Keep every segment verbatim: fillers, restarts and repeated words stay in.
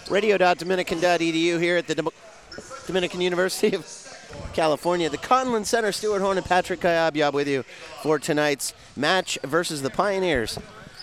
radio dot dominican dot e d u here at the Dom Dominican University of California. The Conlon Center, Stuart Horn and Patrick Kayabyab with you for tonight's match versus the Pioneers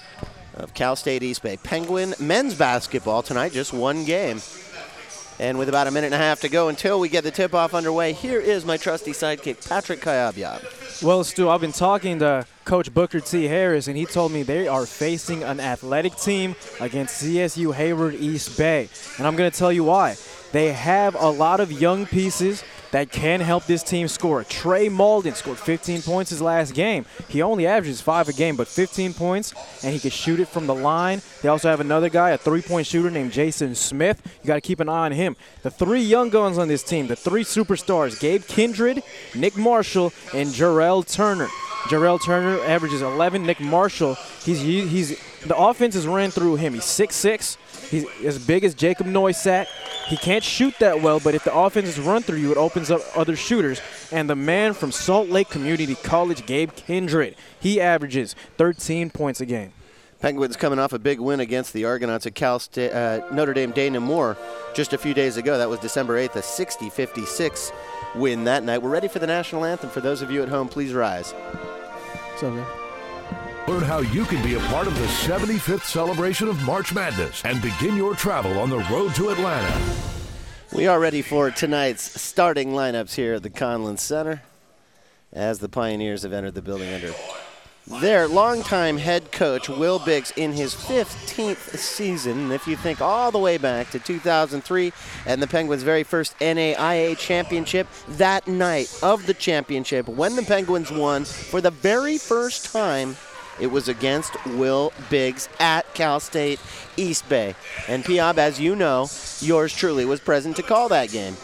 of Cal State East Bay. Penguin men's basketball tonight, just one game. And with about a minute and a half to go until we get the tip-off underway, here is my trusty sidekick, Patrick Kayabyab. Well, Stu, I've been talking to Coach Booker T. Harris, and he told me they are facing an athletic team against C S U Hayward East Bay. And I'm going to tell you why. They have a lot of young pieces that can help this team score. Trey Malden scored fifteen points his last game. He only averages five a game, but fifteen points, and he can shoot it from the line. They also have another guy, a three-point shooter named Jason Smith. You got to keep an eye on him. The three young guns on this team, the three superstars, Gabe Kindred, Nick Marshall, and Jarrell Turner. Jarrell Turner averages eleven. Nick Marshall, he's he's the offense is ran through him. He's six six. He's as big as Jacob Neusat. He can't shoot that well, but if the offense is run through you, it opens up other shooters. And the man from Salt Lake Community College, Gabe Kindred, he averages thirteen points a game. Penguins coming off a big win against the Argonauts at Cal State, uh, Notre Dame Dana Moore just a few days ago. That was December eighth, a sixty fifty-six win that night. We're ready for the national anthem. For those of you at home, please rise. What's up, man? Learn how you can be a part of the seventy-fifth celebration of March Madness and begin your travel on the road to Atlanta. We are ready for tonight's starting lineups here at the Conlon Center as the Pioneers have entered the building under their longtime head coach, Will Biggs, in his fifteenth season. And if you think all the way back to two thousand three and the Penguins' very first N A I A championship, that night of the championship, when the Penguins won for the very first time, it was against Will Biggs at Cal State East Bay. And Piab, as you know, yours truly was present to call that game.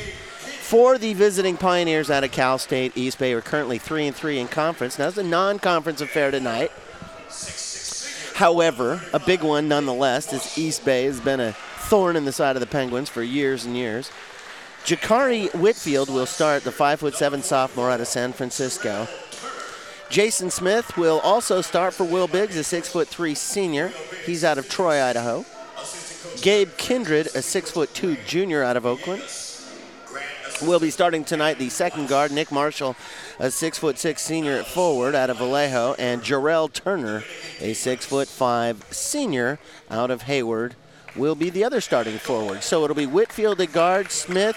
For the visiting Pioneers out of Cal State East Bay, are currently three and three in conference. Now, it's a non-conference affair tonight. However, a big one nonetheless, as East Bay has been a thorn in the side of the Penguins for years and years. Jakari Whitfield will start, the five foot seven sophomore out of San Francisco. Jason Smith will also start for Will Biggs, a six foot three senior. He's out of Troy, Idaho. Gabe Kindred, a six foot two junior out of Oakland. Will be starting tonight the second guard, Nick Marshall, a six foot six senior at forward out of Vallejo, and Jarrell Turner, a six foot five senior out of Hayward, will be the other starting forward. So it'll be Whitfield at guard, Smith,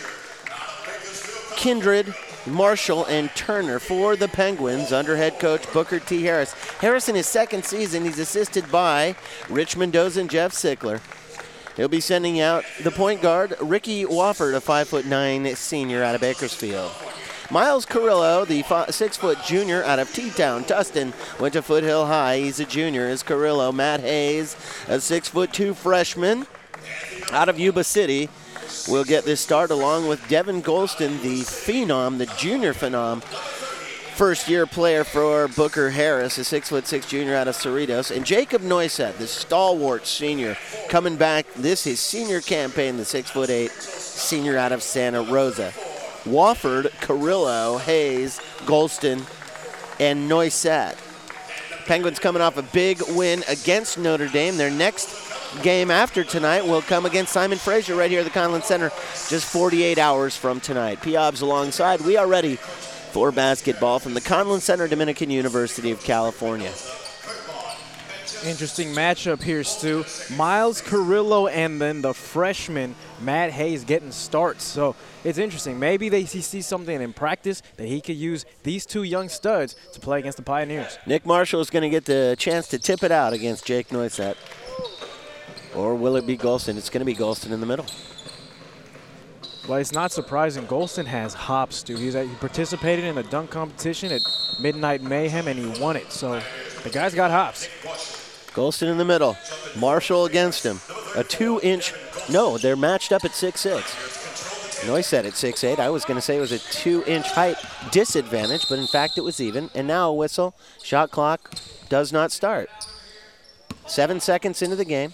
Kindred, Marshall, and Turner for the Penguins under head coach Booker T. Harris. Harris in his second season, he's assisted by Rich Mendoza and Jeff Sickler. He'll be sending out the point guard, Ricky Wofford, a five foot nine senior out of Bakersfield. Miles Carrillo, the six foot junior out of T-Town. Tustin went to Foothill High. He's a junior, is Carrillo. Matt Hayes, a six foot two freshman out of Yuba City, will get this start along with Devin Golston, the phenom, the junior phenom. First-year player for Booker Harris, a six foot six junior out of Cerritos. And Jacob Neusat, the stalwart senior, coming back this his senior campaign, the six foot eight senior out of Santa Rosa. Wofford, Carrillo, Hayes, Golston, and Neusat. Penguins coming off a big win against Notre Dame. Their next game after tonight will come against Simon Fraser right here at the Conlon Center just forty-eight hours from tonight. Piab's alongside. We are ready for basketball from the Conlon Center, Dominican University of California. Interesting matchup here, Stu. Miles Carrillo and then the freshman Matt Hayes getting starts. So it's interesting. Maybe they see something in practice that he could use these two young studs to play against the Pioneers. Nick Marshall is going to get the chance to tip it out against Jake Neusat. Or will it be Golston? It's going to be Golston in the middle. Well, it's not surprising. Golston has hops, dude. He's, he participated in the dunk competition at Midnight Mayhem, and he won it. So the guy's got hops. Golston in the middle. Marshall against him. A two-inch. No, they're matched up at six six. Neusat at six eight. I was going to say it was a two-inch height disadvantage, but in fact it was even. And now a whistle. Shot clock does not start. Seven seconds into the game.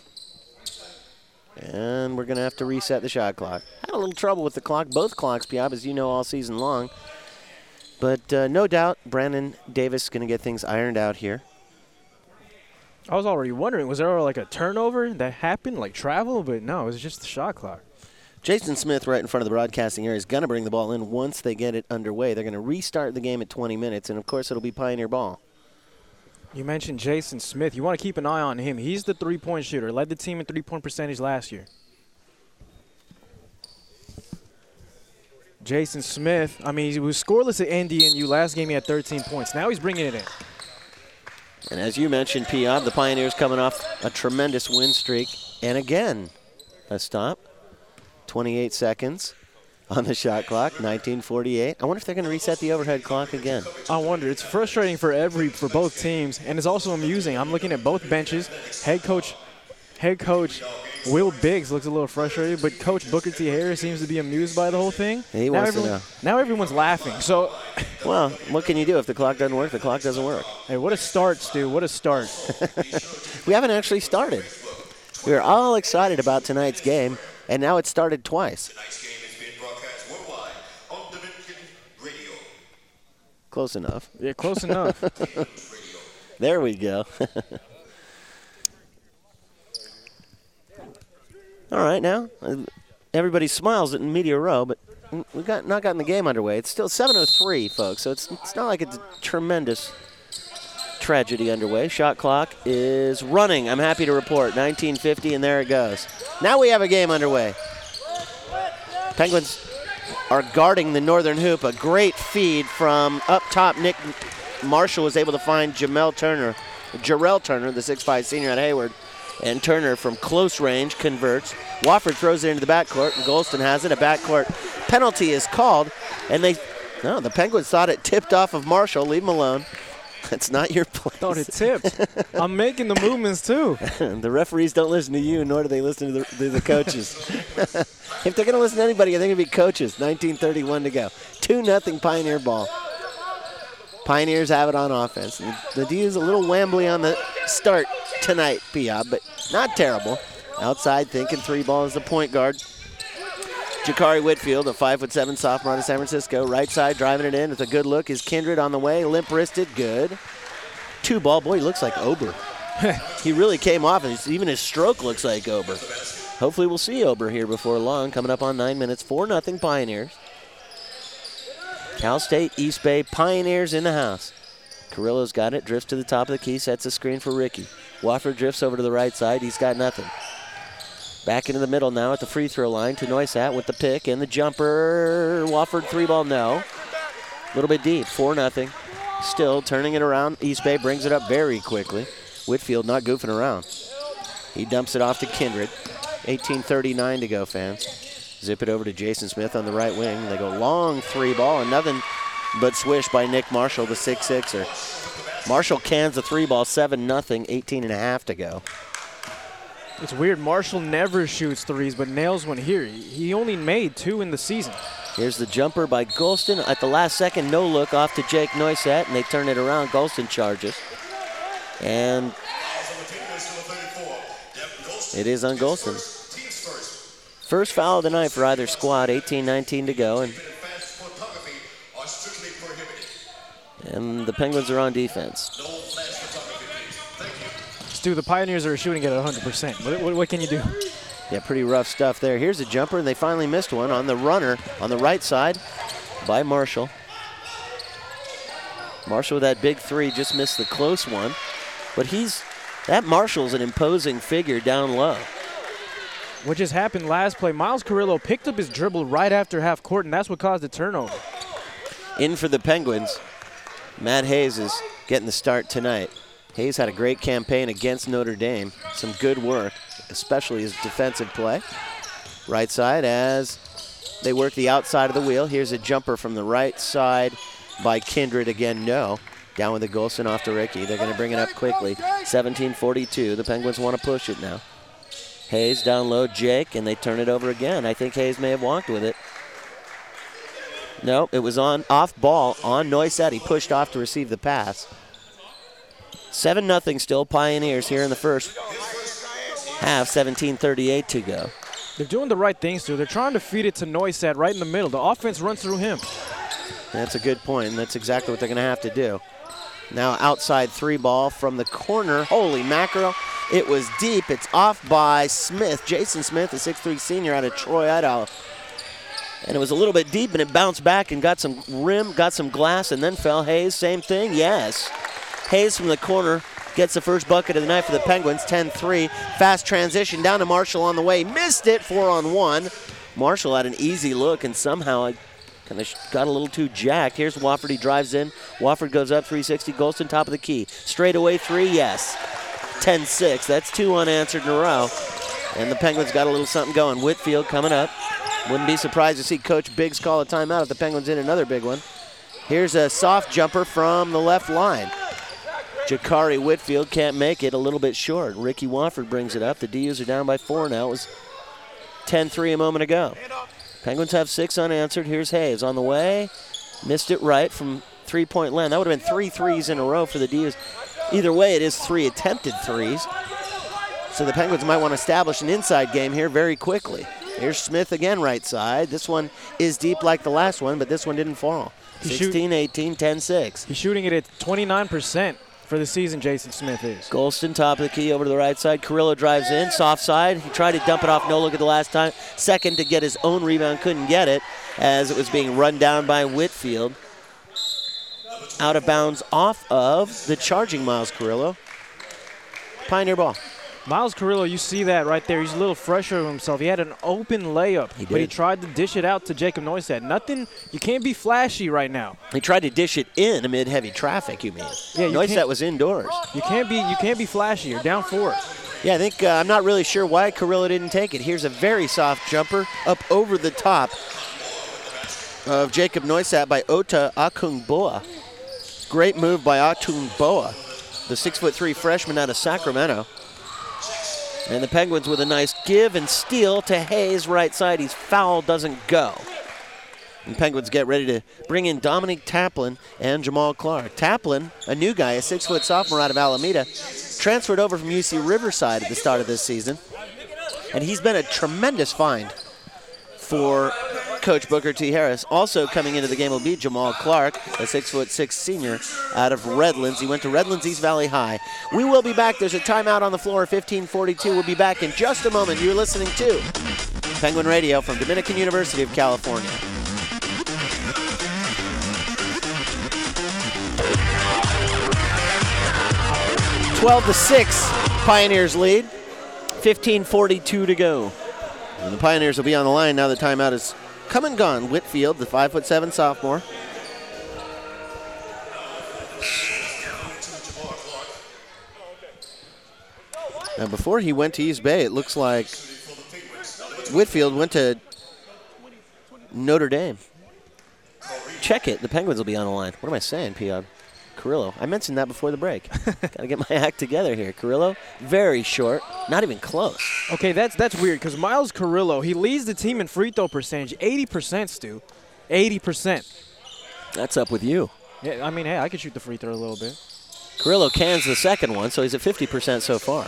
And we're going to have to reset the shot clock. Had a little trouble with the clock, both clocks, Piab, as you know, all season long. But uh, no doubt Brandon Davis is going to get things ironed out here. I was already wondering, was there like a turnover that happened, like travel? But no, it was just the shot clock. Jason Smith right in front of the broadcasting area is going to bring the ball in once they get it underway. They're going to restart the game at twenty minutes, and, of course, it'll be Pioneer ball. You mentioned Jason Smith. You want to keep an eye on him. He's the three-point shooter. Led the team in three-point percentage last year. Jason Smith, I mean, he was scoreless at N D N U. Last game he had thirteen points. Now he's bringing it in. And as you mentioned, P-Ob, the Pioneers coming off a tremendous win streak. And again, a stop. twenty-eight seconds on the shot clock, nineteen forty-eight. I wonder if they're going to reset the overhead clock again. I wonder. It's frustrating for every for both teams, and it's also amusing. I'm looking at both benches. Head coach, head coach Will Biggs looks a little frustrated, but Coach Booker T. Harris seems to be amused by the whole thing. He now wants everyone, to know. Now everyone's laughing. So, well, what can you do? If the clock doesn't work, the clock doesn't work. Hey, what a start, Stu. What a start. We haven't actually started. We were all excited about tonight's game, and now it started twice. Tonight's game is being broadcast worldwide on Dominican Radio. Close enough. Yeah, close enough. There we go. All right, now everybody smiles at Media Row, but we've got not gotten the game underway. It's still seven oh three, folks, so it's it's not like it's a tremendous tragedy underway. Shot clock is running. I'm happy to report nineteen fifty, and there it goes. Now we have a game underway. Penguins are guarding the northern hoop. A great feed from up top. Nick Marshall was able to find Jamel Turner, Jarrell Turner, the six five senior at Hayward. And Turner from close range converts. Wofford throws it into the backcourt, and Golston has it. A backcourt penalty is called, and they, no, the Penguins thought it tipped off of Marshall. Leave him alone. That's not your place. Thought it tipped. I'm making the movements too. The referees don't listen to you, nor do they listen to the, to the coaches. If they're going to listen to anybody, I think it'd be coaches. nineteen thirty-one to go. two nothing Pioneer ball. Pioneers have it on offense. The D is a little wambly on the start tonight, P-Ob, but not terrible. Outside thinking three ball is the point guard. Jakari Whitfield, a five foot seven sophomore out of San Francisco. Right side driving it in with a good look is Kindred on the way. Limp-wristed, good. Two ball, boy, he looks like Ober. He really came off, and even his stroke looks like Ober. Hopefully we'll see Ober here before long. Coming up on nine minutes, four nothing Pioneers. Cal State, East Bay, Pioneers in the house. Carrillo's got it, drifts to the top of the key, sets a screen for Ricky. Wofford drifts over to the right side, he's got nothing. Back into the middle now at the free throw line to Neusat with the pick and the jumper. Wofford three ball, no. A little bit deep, four nothing. Still turning it around, East Bay brings it up very quickly. Whitfield not goofing around. He dumps it off to Kindred. eighteen thirty-nine to go, fans. Zip it over to Jason Smith on the right wing. They go long three ball and nothing but swish by Nick Marshall, the six sixer. Marshall cans the three ball, seven nothing, eighteen and a half to go. It's weird. Marshall never shoots threes, but nails one here. He only made two in the season. Here's the jumper by Golston. At the last second, no look off to Jake Neusat, and they turn it around. Golston charges. And it is on Golston. First foul of the night for either squad, eighteen nineteen to go. And, and the Penguins are on defense. Stu, the Pioneers are shooting at one hundred percent. What, what, what can you do? Yeah, pretty rough stuff there. Here's a jumper, and they finally missed one on the runner on the right side by Marshall. Marshall with that big three, just missed the close one. But he's, that Marshall's an imposing figure down low. What just happened last play, Miles Carrillo picked up his dribble right after half court, and that's what caused the turnover. In for the Penguins, Matt Hayes is getting the start tonight. Hayes had a great campaign against Notre Dame. Some good work, especially his defensive play. Right side as they work the outside of the wheel. Here's a jumper from the right side by Kindred. Again, no. Down with the Golston off to Ricky. They're going to bring it up quickly. seventeen forty-two. The Penguins want to push it now. Hayes down low, Jake, and they turn it over again. I think Hayes may have walked with it. No, it was on off ball on Neusat. He pushed off to receive the pass. seven nothing still Pioneers here in the first half, seventeen thirty-eight to go. They're doing the right things, too. They're trying to feed it to Neusat right in the middle. The offense runs through him. That's a good point, and that's exactly what they're going to have to do. Now outside three ball from the corner. Holy mackerel. It was deep. It's off by Smith. Jason Smith, a six three senior out of Troy, Idaho. And it was a little bit deep, and it bounced back and got some rim, got some glass, and then fell. Hayes, same thing, yes. Hayes from the corner gets the first bucket of the night for the Penguins, ten three. Fast transition down to Marshall on the way. Missed it, four on one. Marshall had an easy look, and somehow kind of got a little too jacked. Here's Wofford, he drives in. Wofford goes up three sixty, Golston top of the key. Straight away three, yes. ten six, that's two unanswered in a row. And the Penguins got a little something going. Whitfield coming up. Wouldn't be surprised to see Coach Biggs call a timeout if the Penguins in another big one. Here's a soft jumper from the left line. Jakari Whitfield can't make it, a little bit short. Ricky Wofford brings it up. The D Us are down by four now. It was ten three a moment ago. Penguins have six unanswered. Here's Hayes on the way. Missed it right from three-point land. That would have been three threes in a row for the D Us. Either way, it is three attempted threes. So the Penguins might want to establish an inside game here very quickly. Here's Smith again, right side. This one is deep like the last one, but this one didn't fall. sixteen eighteen, ten six. He's shooting it at twenty-nine percent for the season, Jason Smith is. Golston, top of the key, over to the right side. Carrillo drives in, soft side. He tried to dump it off no look at the last time. Second to get his own rebound, couldn't get it as it was being run down by Whitfield. Out of bounds off of the charging Miles Carrillo. Pioneer ball. Miles Carrillo, you see that right there. He's a little fresher of himself. He had an open layup, he but he tried to dish it out to Jacob Neustat. Nothing, you can't be flashy right now. He tried to dish it in amid heavy traffic, you mean? Yeah, you Neustat was indoors. You can't be you can't be flashy. You're down four. Yeah, I think uh, I'm not really sure why Carrillo didn't take it. Here's a very soft jumper up over the top of Jacob Neustat by Ota Akungboa. Great move by Akungboa, the six foot three freshman out of Sacramento. And the Penguins with a nice give and steal to Hayes, right side. He's foul, doesn't go. And Penguins get ready to bring in Dominic Taplin and Jamal Clark. Taplin, a new guy, a six-foot sophomore out of Alameda, transferred over from U C Riverside at the start of this season. And he's been a tremendous find for Coach Booker T. Harris. Also coming into the game will be Jamal Clark, a six-foot six senior out of Redlands. He went to Redlands East Valley High. We will be back. There's a timeout on the floor, fifteen forty-two. We'll be back in just a moment. You're listening to Penguin Radio from Dominican University of California. twelve to six, Pioneers lead. fifteen forty-two to go. And the Pioneers will be on the line now. The timeout is come and gone. Whitfield, the five foot seven sophomore. Now before he went to East Bay, it looks like Whitfield went to Notre Dame. Check it. The Penguins will be on the line. What am I saying, Piod? Carrillo. I mentioned that before the break. Got to get my act together here. Carrillo, very short, not even close. Okay, that's that's weird because Miles Carrillo, he leads the team in free throw percentage, eighty percent, Stu. eighty percent. That's up with you. Yeah, I mean, hey, I could shoot the free throw a little bit. Carrillo cans the second one, so he's at fifty percent so far.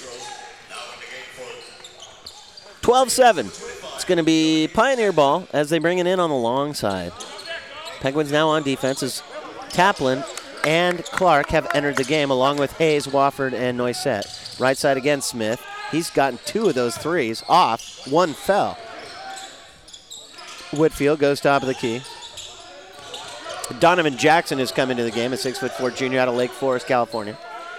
twelve seven. It's going to be Pioneer ball as they bring it in on the long side. Penguins now on defense as Taplin and Clark have entered the game along with Hayes, Wofford, and Neustat. Right side again, Smith. He's gotten two of those threes off. One fell. Whitfield goes top of the key. Donovan Jackson has come into the game, a six foot four junior out of Lake Forest, California.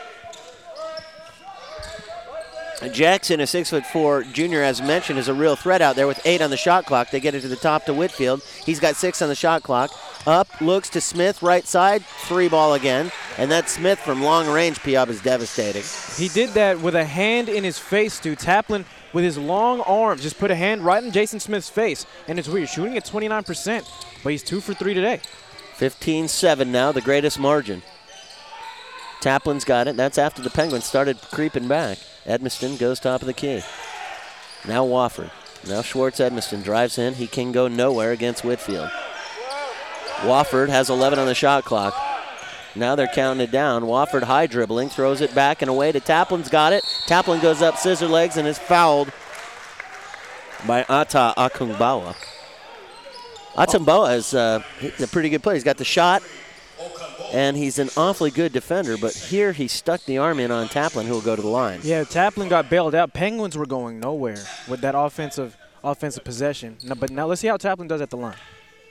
Jackson, a six foot four junior, as mentioned, is a real threat out there with eight on the shot clock. They get it to the top to Whitfield. He's got six on the shot clock. Up, looks to Smith, right side, three ball again. And that Smith from long range, Piab, is devastating. He did that with a hand in his face, Stu. Taplin, with his long arms, just put a hand right in Jason Smith's face. And it's weird, shooting at twenty-nine percent, but he's two for three today. fifteen seven now, the greatest margin. Taplin's got it. That's after the Penguins started creeping back. Edmiston goes top of the key. Now Wofford. Now Schwartz Edmiston drives in. He can go nowhere against Whitfield. Wofford has eleven on the shot clock. Now they're counting it down. Wofford high dribbling, throws it back and away to Taplin's got it. Taplin goes up scissor legs and is fouled by Ata Akungboa. Atumboa is uh, he's a pretty good player. He's got the shot. and he's an awfully good defender, but here he stuck the arm in on Taplin, who will go to the line. Yeah, Taplin got bailed out. Penguins were going nowhere with that offensive offensive possession. No, but now let's see how Taplin does at the line.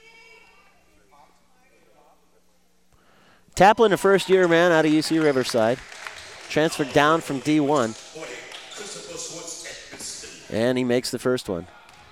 Taplin, a first-year man out of U C Riverside, transferred down from D one, and he makes the first one.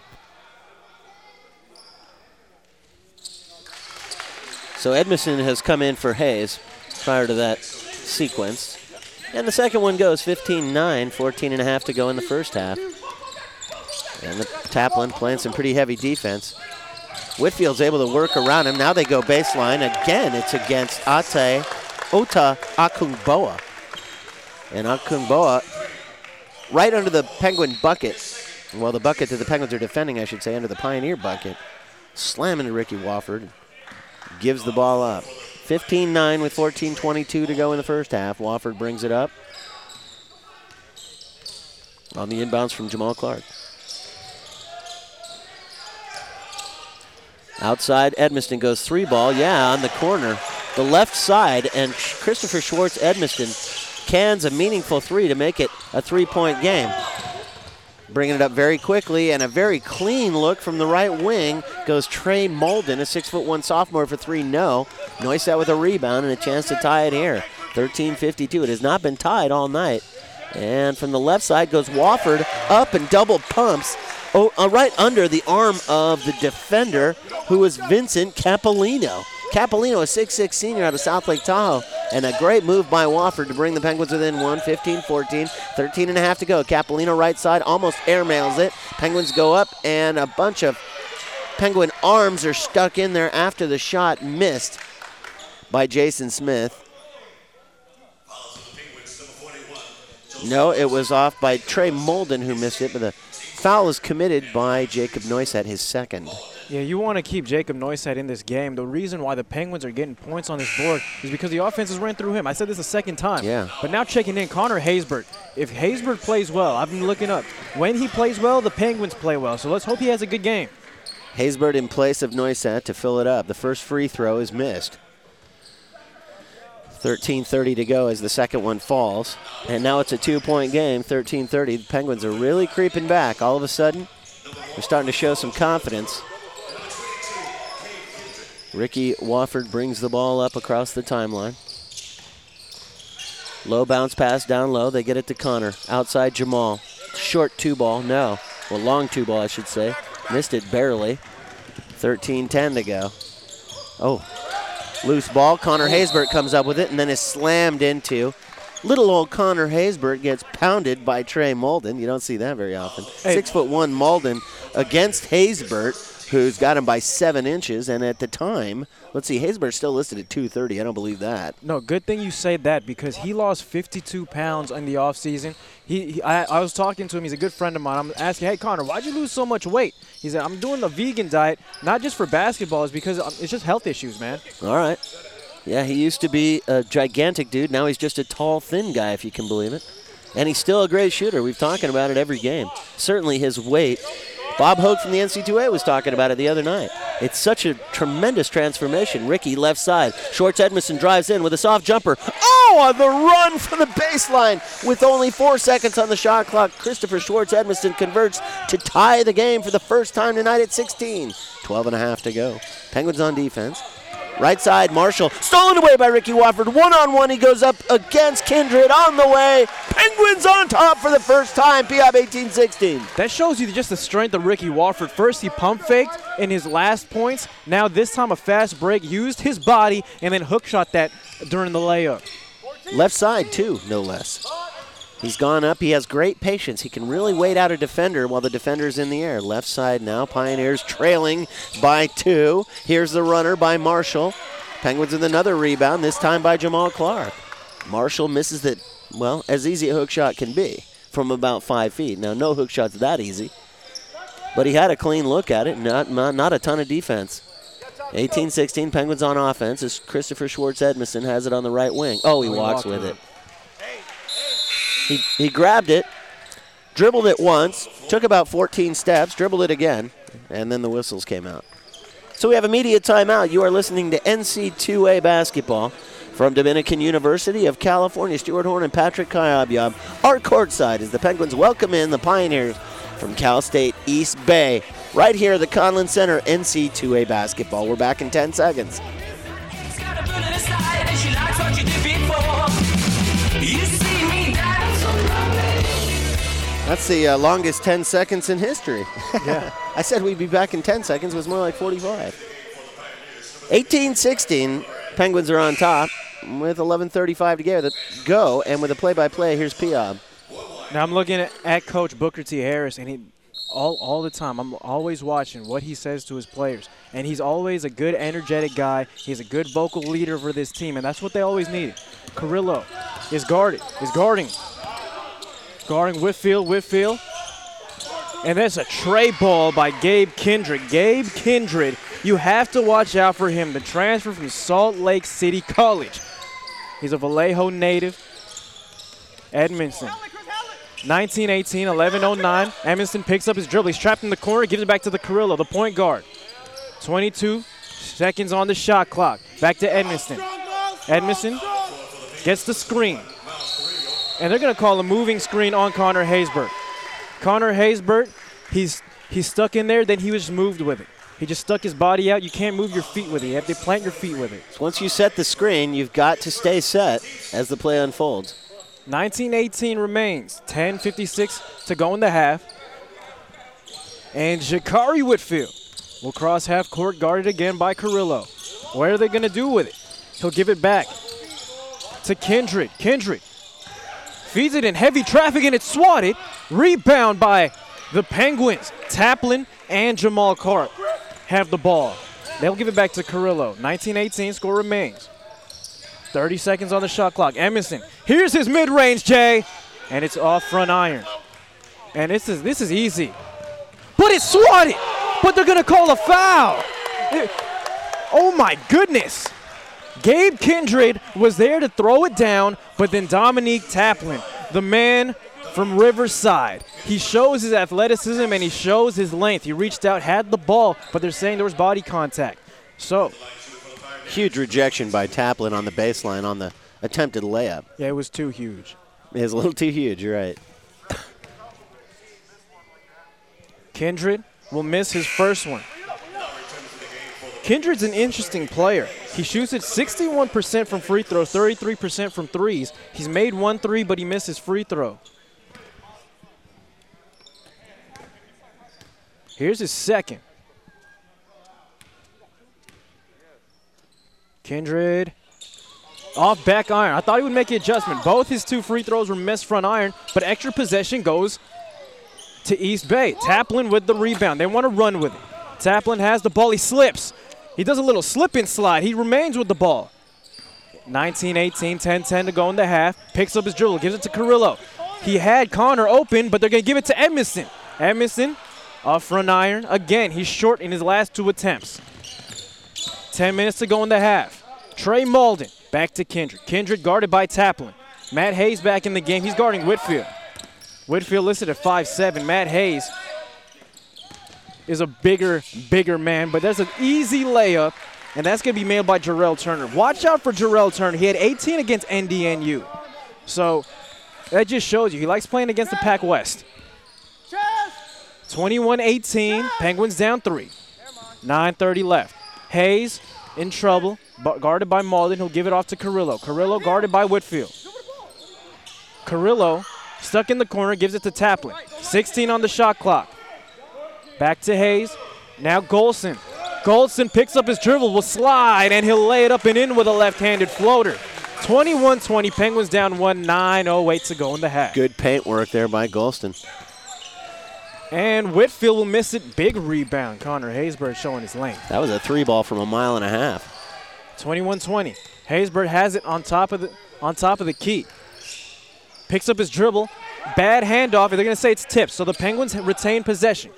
So Edmondson has come in for Hayes prior to that sequence. And the second one goes fifteen nine, fourteen and a half to go in the first half. And the Taplin playing some pretty heavy defense. Whitfield's able to work around him. Now they go baseline. Again, it's against Ate, Ota Akungboa. And Akungboa right under the Penguin bucket. Well, the bucket that the Penguins are defending, I should say, under the Pioneer bucket. Slamming to Ricky Wofford. Gives the ball up. fifteen nine with fourteen twenty-two to go in the first half. Wofford brings it up. On the inbounds from Jamal Clark. Outside, Edmiston goes three ball. Yeah, on the corner. The left side, and Christopher Schwartz Edmiston cans a meaningful three to make it a three-point game. Bringing it up very quickly, and a very clean look from the right wing goes Trey Molden, a six foot one sophomore for three, no. Neustat with a rebound and a chance to tie it here. thirteen fifty-two. It has not been tied all night. And from the left side goes Wofford up and double pumps oh, uh, right under the arm of the defender, who is Vincent Capolino. Capolino, a six six senior out of South Lake Tahoe, and a great move by Wofford to bring the Penguins within one, fifteen fourteen, thirteen and a half to go. Capolino right side, almost airmails it. Penguins go up, and a bunch of Penguin arms are stuck in there after the shot missed by Jason Smith. No, it was off by Trey Molden, who missed it, but the foul is committed by Jacob Neustat, his second. Yeah, you want to keep Jacob Neustat in this game. The reason why the Penguins are getting points on this board is because the offense is ran through him. I said this a second time. Yeah. But now checking in, Connor Haysbert. If Haysbert plays well, I've been looking up. When he plays well, the Penguins play well. So let's hope he has a good game. Haysbert in place of Neustat to fill it up. The first free throw is missed. thirteen thirty to go as the second one falls. And now it's a two-point game, thirteen thirty. The Penguins are really creeping back. All of a sudden, they're starting to show some confidence. Ricky Wofford brings the ball up across the timeline. Low bounce pass down low. They get it to Connor. Outside Jamal. Short two ball. No. Well, long two ball, I should say. Missed it barely. thirteen ten to go. Oh. Loose ball. Connor Haysbert comes up with it and then is slammed into. Little old Connor Haysbert gets pounded by Trey Molden. You don't see that very often. Hey. Six foot one Molden against Haysbert, who's got him by seven inches. And at the time, let's see, Haysbert's still listed at two thirty. I don't believe that. No, good thing you say that because he lost fifty-two pounds in the offseason. He, he I, I was talking to him. He's a good friend of mine. I'm asking, hey, Connor, why'd you lose so much weight? He said, I'm doing the vegan diet, not just for basketball. It's because um, it's just health issues, man. All right. Yeah, he used to be a gigantic dude. Now he's just a tall, thin guy, if you can believe it. And he's still a great shooter. We've talking about it every game. Certainly his weight. Bob Hogue from the N C double A was talking about it the other night. It's such a tremendous transformation. Ricky left side. Schwartz Edmiston drives in with a soft jumper. Oh, on the run for the baseline with only four seconds on the shot clock. Christopher Schwartz Edmiston converts to tie the game for the first time tonight at sixteen. twelve and a half to go. Penguins on defense. Right side, Marshall, stolen away by Ricky Wofford. One-on-one, he goes up against Kindred on the way. Penguins on top for the first time, P I B eighteen sixteen. That shows you just the strength of Ricky Wofford. First, he pump faked in his last points. Now, this time, a fast break, used his body, and then hook shot that during the layup. Left side, too, no less. He's gone up. He has great patience. He can really wait out a defender while the defender's in the air. Left side now. Pioneers trailing by two. Here's the runner by Marshall. Penguins with another rebound, this time by Jamal Clark. Marshall misses it, well, as easy a hook shot can be from about five feet. Now, no hook shot's that easy. But he had a clean look at it. Not, not, not a ton of defense. eighteen sixteen, Penguins on offense as Christopher Schwartz Edmiston has it on the right wing. Oh, he Oh, he walks walked with with it. He, he grabbed it, dribbled it once, took about fourteen steps, dribbled it again, and then the whistles came out. So we have immediate timeout. You are listening to N C double A basketball. From Dominican University of California, Stuart Horn and Patrick Kayabyob are courtside as the Penguins welcome in the Pioneers from Cal State East Bay. Right here at the Conlin Center, N C two A basketball. We're back in ten seconds. That's the uh, longest ten seconds in history. Yeah. I said we'd be back in ten seconds. It was more like forty-five. eighteen sixteen, Penguins are on top with eleven thirty-five to go. Go, and with a play-by-play, here's Piob. Now I'm looking at, at Coach Booker T. Harris, and he all all the time, I'm always watching what he says to his players. And he's always a good, energetic guy. He's a good vocal leader for this team, and that's what they always needed. Carrillo is guarded, is guarding. Guarding Whitfield, Whitfield. And there's a tray ball by Gabe Kindred. Gabe Kindred, you have to watch out for him. The transfer from Salt Lake City College. He's a Vallejo native. Edmondson. nineteen eighteen, eleven oh nine. Edmondson picks up his dribble. He's trapped in the corner, gives it back to the Carrillo, the point guard. twenty-two seconds on the shot clock. Back to Edmondson. Edmondson gets the screen. And they're going to call a moving screen on Connor Haysbert. Connor Haysbert, he's he's stuck in there, then he was just moved with it. He just stuck his body out. You can't move your feet with it. You have to plant your feet with it. So once you set the screen, you've got to stay set as the play unfolds. nineteen eighteen remains. ten fifty-six to go in the half. And Jakari Whitfield will cross half court, guarded again by Carrillo. What are they going to do with it? He'll give it back to Kindred. Kindred feeds it in heavy traffic, and it's swatted. Rebound by the Penguins. Taplin and Jamal Carp have the ball. They'll give it back to Carrillo. nineteen eighteen, score remains. thirty seconds on the shot clock. Emerson, here's his mid-range, Jay. And it's off front iron. And this is this is easy. But it's swatted. But they're going to call a foul. It, oh, my goodness. Gabe Kindred was there to throw it down, but then Dominique Taplin, the man from Riverside, he shows his athleticism and he shows his length. He reached out, had the ball, but they're saying there was body contact. So, huge rejection by Taplin on the baseline on the attempted layup. Yeah, it was too huge. It was a little too huge, you're right. Kindred will miss his first one. Kindred's an interesting player. He shoots at sixty-one percent from free throws, thirty-three percent from threes. He's made one three, but he missed his free throw. Here's his second. Kindred off back iron. I thought he would make the adjustment. Both his two free throws were missed front iron, but extra possession goes to East Bay. Taplin with the rebound. They want to run with it. Taplin has the ball. He slips. He does a little slip and slide. He remains with the ball. nineteen eighteen, ten ten to go in the half. Picks up his dribble, gives it to Carrillo. He had Connor open, but they're going to give it to Edmondson. Edmondson off front iron. Again, he's short in his last two attempts. ten minutes to go in the half. Trey Malden back to Kindred. Kindred guarded by Taplin. Matt Hayes back in the game. He's guarding Whitfield. Whitfield listed at five seven. Matt Hayes is a bigger, bigger man, but that's an easy layup, and that's going to be made by Jarrell Turner. Watch out for Jarrell Turner. He had eighteen against N D N U. So that just shows you he likes playing against the Pac West. twenty-one eighteen, Penguins down three. nine thirty left. Hayes in trouble, guarded by Malden. He'll give it off to Carrillo. Carrillo guarded by Whitfield. Carrillo stuck in the corner, gives it to Taplin. sixteen on the shot clock. Back to Hayes. Now Golson. Golson picks up his dribble, will slide, and he'll lay it up and in with a left-handed floater. twenty-one twenty, Penguins down one, nine oh eight to go in the half. Good paint work there by Golston. And Whitfield will miss it. Big rebound. Connor Haysbert showing his length. That was a three ball from a mile and a half. twenty-one twenty. Haysbert has it on top of the on top of the key. Picks up his dribble. Bad handoff. They're going to say it's tipped, so the Penguins retain possession.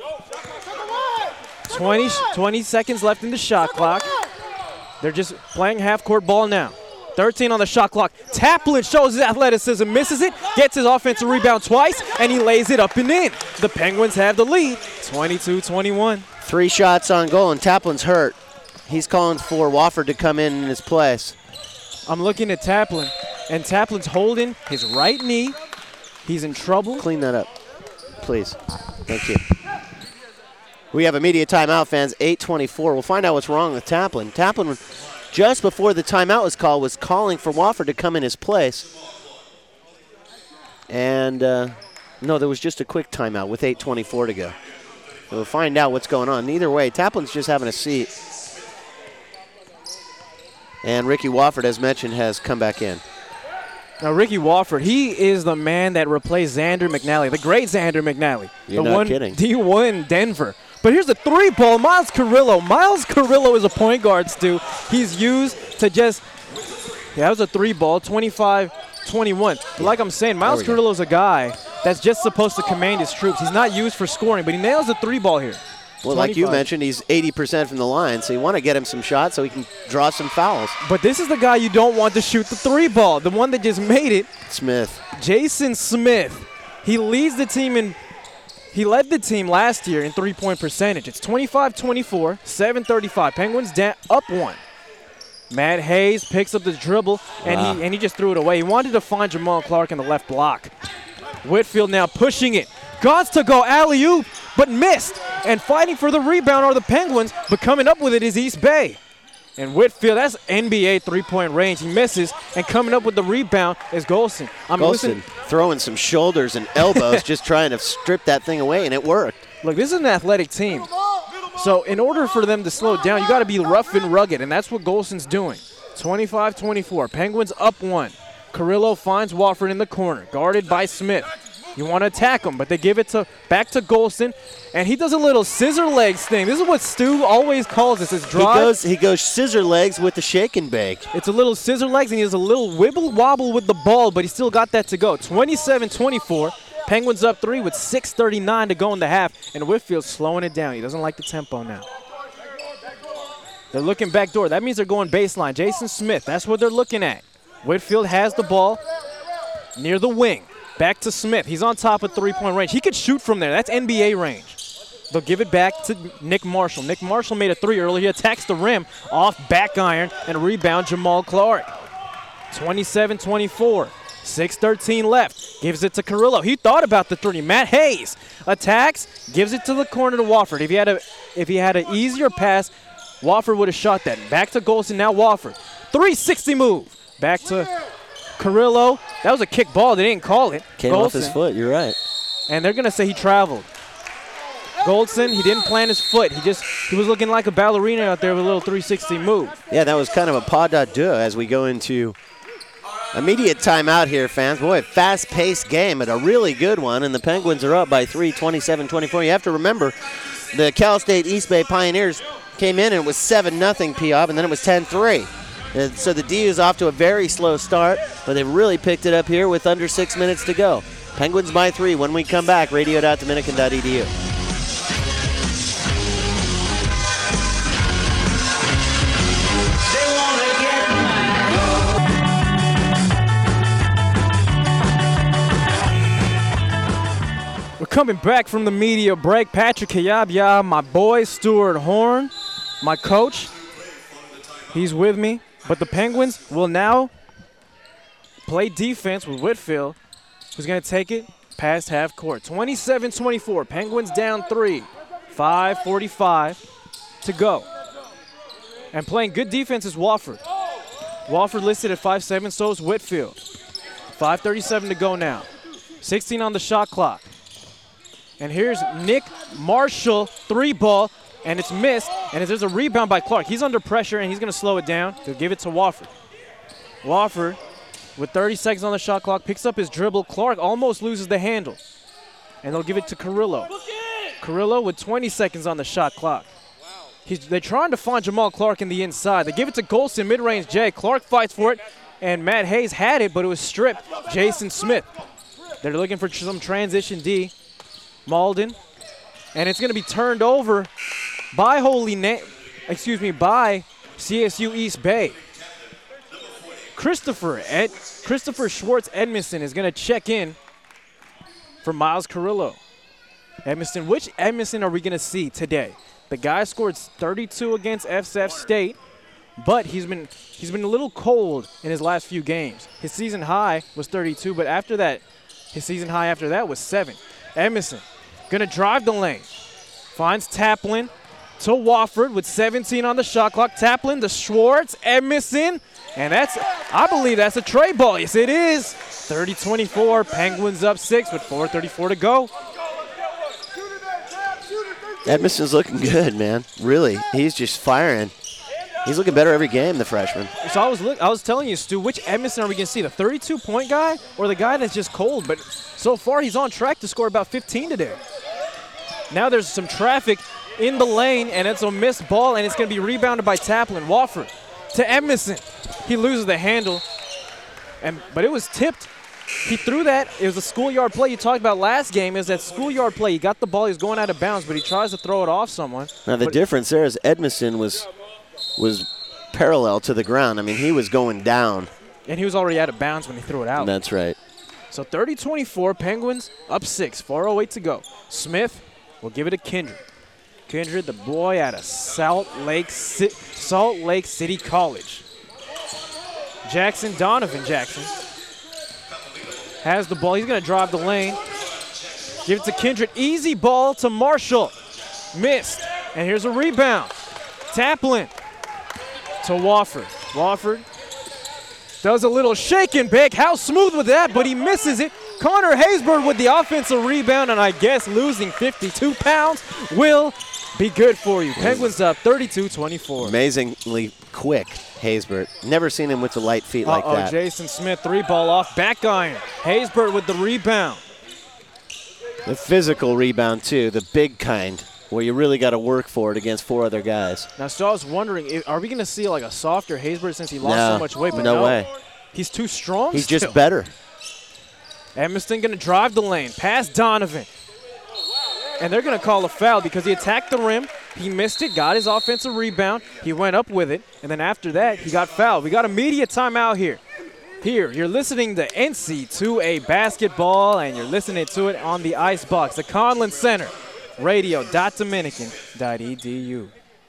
twenty, twenty seconds left in the shot clock. They're just playing half-court ball now. thirteen on the shot clock. Taplin shows his athleticism, misses it, gets his offensive rebound twice, and he lays it up and in. The Penguins have the lead, twenty-two twenty-one. Three shots on goal, and Taplin's hurt. He's calling for Wofford to come in in his place. I'm looking at Taplin, and Taplin's holding his right knee. He's in trouble. Clean that up, please. Thank you. We have immediate timeout, fans, eight twenty-four. We'll find out what's wrong with Taplin. Taplin, just before the timeout was called, was calling for Wofford to come in his place. And, uh, no, there was just a quick timeout with eight twenty-four to go. So we'll find out what's going on. Either way, Taplin's just having a seat. And Ricky Wofford, as mentioned, has come back in. Now, Ricky Wofford, he is the man that replaced Xander McNally, the great Xander McNally. You're the not one kidding. D one in Denver. But here's the three ball, Miles Carrillo. Miles Carrillo is a point guard, Stu. He's used to just, yeah, that was a three ball, twenty-five twenty-one. But like I'm saying, Miles Carrillo is a guy that's just supposed to command his troops. He's not used for scoring, but he nails the three ball here. Well, like you twenty-five. mentioned, he's eighty percent from the line, so you want to get him some shots so he can draw some fouls. But this is the guy you don't want to shoot the three ball, the one that just made it. Smith. Jason Smith. He leads the team in, he led the team last year in three-point percentage. It's twenty-five twenty-four, seven thirty-five. Penguins down, up one. Matt Hayes picks up the dribble, and Wow. he and he just threw it away. He wanted to find Jamal Clark in the left block. Whitfield now pushing it. Gods to go alley-oop, but missed. And fighting for the rebound are the Penguins, but coming up with it is East Bay. And Whitfield, that's N B A three-point range. He misses, and coming up with the rebound is Golson. I'm Golson listening. throwing some shoulders and elbows, just trying to strip that thing away, and it worked. Look, this is an athletic team. So in order for them to slow down, you got to be rough and rugged, and that's what Golson's doing. twenty-five twenty-four. Penguins up one. Carrillo finds Wofford in the corner, guarded by Smith. You want to attack him, but they give it to back to Golson, and he does a little scissor legs thing. This is what Stu always calls this, his He drive. goes, he goes scissor legs with the shake and bake. It's a little scissor legs, and he has a little wibble wobble with the ball, but he still got that to go. twenty-seven twenty-four. Penguins up three with six thirty-nine to go in the half, and Whitfield's slowing it down. He doesn't like the tempo now. They're looking back door. That means they're going baseline. Jason Smith, that's what they're looking at. Whitfield has the ball near the wing. Back to Smith. He's on top of three-point range. He could shoot from there. That's N B A range. They'll give it back to Nick Marshall. Nick Marshall made a three earlier. He attacks the rim off back iron and rebound Jamal Clark. twenty-seven twenty-four. six thirteen left. Gives it to Carrillo. He thought about the three. Matt Hayes attacks, gives it to the corner to Wofford. If he had a, if he had an easier pass, Wofford would have shot that. Back to Golson. Now Wofford. three sixty move. Back to Carrillo. That was a kick ball. They didn't call it. Came Golson. off his foot, you're right. And they're going to say he traveled. Goldson, he didn't plant his foot. He just, he was looking like a ballerina out there with a little three sixty move. Yeah, that was kind of a pas de deux as we go into immediate timeout here, fans. Boy, fast-paced game, but a really good one, and the Penguins are up by three, twenty-seven twenty-four. You have to remember, the Cal State East Bay Pioneers came in and it was seven nothing P O B, and then it was ten three. And so the D is off to a very slow start, but they've really picked it up here with under six minutes to go. Penguins by three. When we come back, radio dot dominican dot e d u. We're coming back from the media break. Patrick Kayabya, my boy Stuart Horn, my coach. He's with me. But the Penguins will now play defense with Whitfield, who's going to take it past half court. twenty-seven twenty-four. Penguins down three. five forty-five to go. And playing good defense is Wofford. Wofford listed at five seven, so is Whitfield. five thirty-seven to go now. sixteen on the shot clock. And here's Nick Marshall, three ball, and it's missed. And there's a rebound by Clark. He's under pressure, and he's going to slow it down. He'll give it to Wofford. Wofford, with thirty seconds on the shot clock, picks up his dribble. Clark almost loses the handle. And they'll give it to Carrillo. Carrillo with twenty seconds on the shot clock. He's, they're trying to find Jamal Clark in the inside. They give it to Golson, mid-range J. Clark fights for it, and Matt Hayes had it, but it was stripped. Jason Smith. They're looking for some transition D. Malden. And it's going to be turned over by Holy Na- excuse me, by C S U East Bay. Christopher Ed, Christopher Schwartz Edmiston is going to check in for Miles Carrillo. Edmiston, which Edmiston are we going to see today? The guy scored thirty-two against F C F State, but he's been he's been a little cold in his last few games. His season high was thirty-two, but after that, his season high after that was seven. Edmondson gonna drive the lane, finds Taplin to Wofford with seventeen on the shot clock. Taplin to Schwartz, Edmondson, and that's, I believe that's a trade ball. Yes, it is. thirty twenty-four, Penguins up six with four thirty-four to go. Edmondson's looking good, man. Really, he's just firing. He's looking better every game, the freshman. So I was look, I was telling you, Stu, which Edmondson are we going to see, the thirty-two point guy or the guy that's just cold? But so far he's on track to score about fifteen today. Now there's some traffic in the lane, and it's a missed ball, and it's going to be rebounded by Taplin. Wofford to Edmondson. He loses the handle, and but it was tipped. He threw that. It was a schoolyard play you talked about last game. Is that schoolyard play. He got the ball. He was going out of bounds, but he tries to throw it off someone. Now the but difference there is Edmondson was was parallel to the ground. I mean, he was going down. And he was already out of bounds when he threw it out. That's right. So thirty twenty-four, Penguins up six, four oh eight to go. Smith will give it to Kindred. Kindred, the boy out of Salt Lake, Ci- Salt Lake City College. Jackson, Donovan Jackson has the ball. He's going to drive the lane. Give it to Kindred. Easy ball to Marshall. Missed. And here's a rebound. Taplin to Wofford. Wofford does a little shake and bake. How smooth was that? But he misses it. Connor Haysbert with the offensive rebound, and I guess losing fifty-two pounds will be good for you. Penguins up thirty-two twenty-four. Amazingly quick, Haysbert. Never seen him with the light feet like Uh-oh, that. Jason Smith, three ball off, back iron. Haysbert with the rebound. The physical rebound, too, the big kind, where you really got to work for it against four other guys. Now, so I was wondering, if, are we going to see like a softer Haysbert since he lost No, so much weight? But no no, way. He's too strong He's still. just better. Edmondson going to drive the lane, past Donovan. And they're going to call a foul because he attacked the rim. He missed it, got his offensive rebound. He went up with it, and then after that, he got fouled. We got a media timeout here. Here, you're listening to N C two A basketball, and you're listening to it on the Icebox, the Conlin Center, radio dot dominican dot e d u.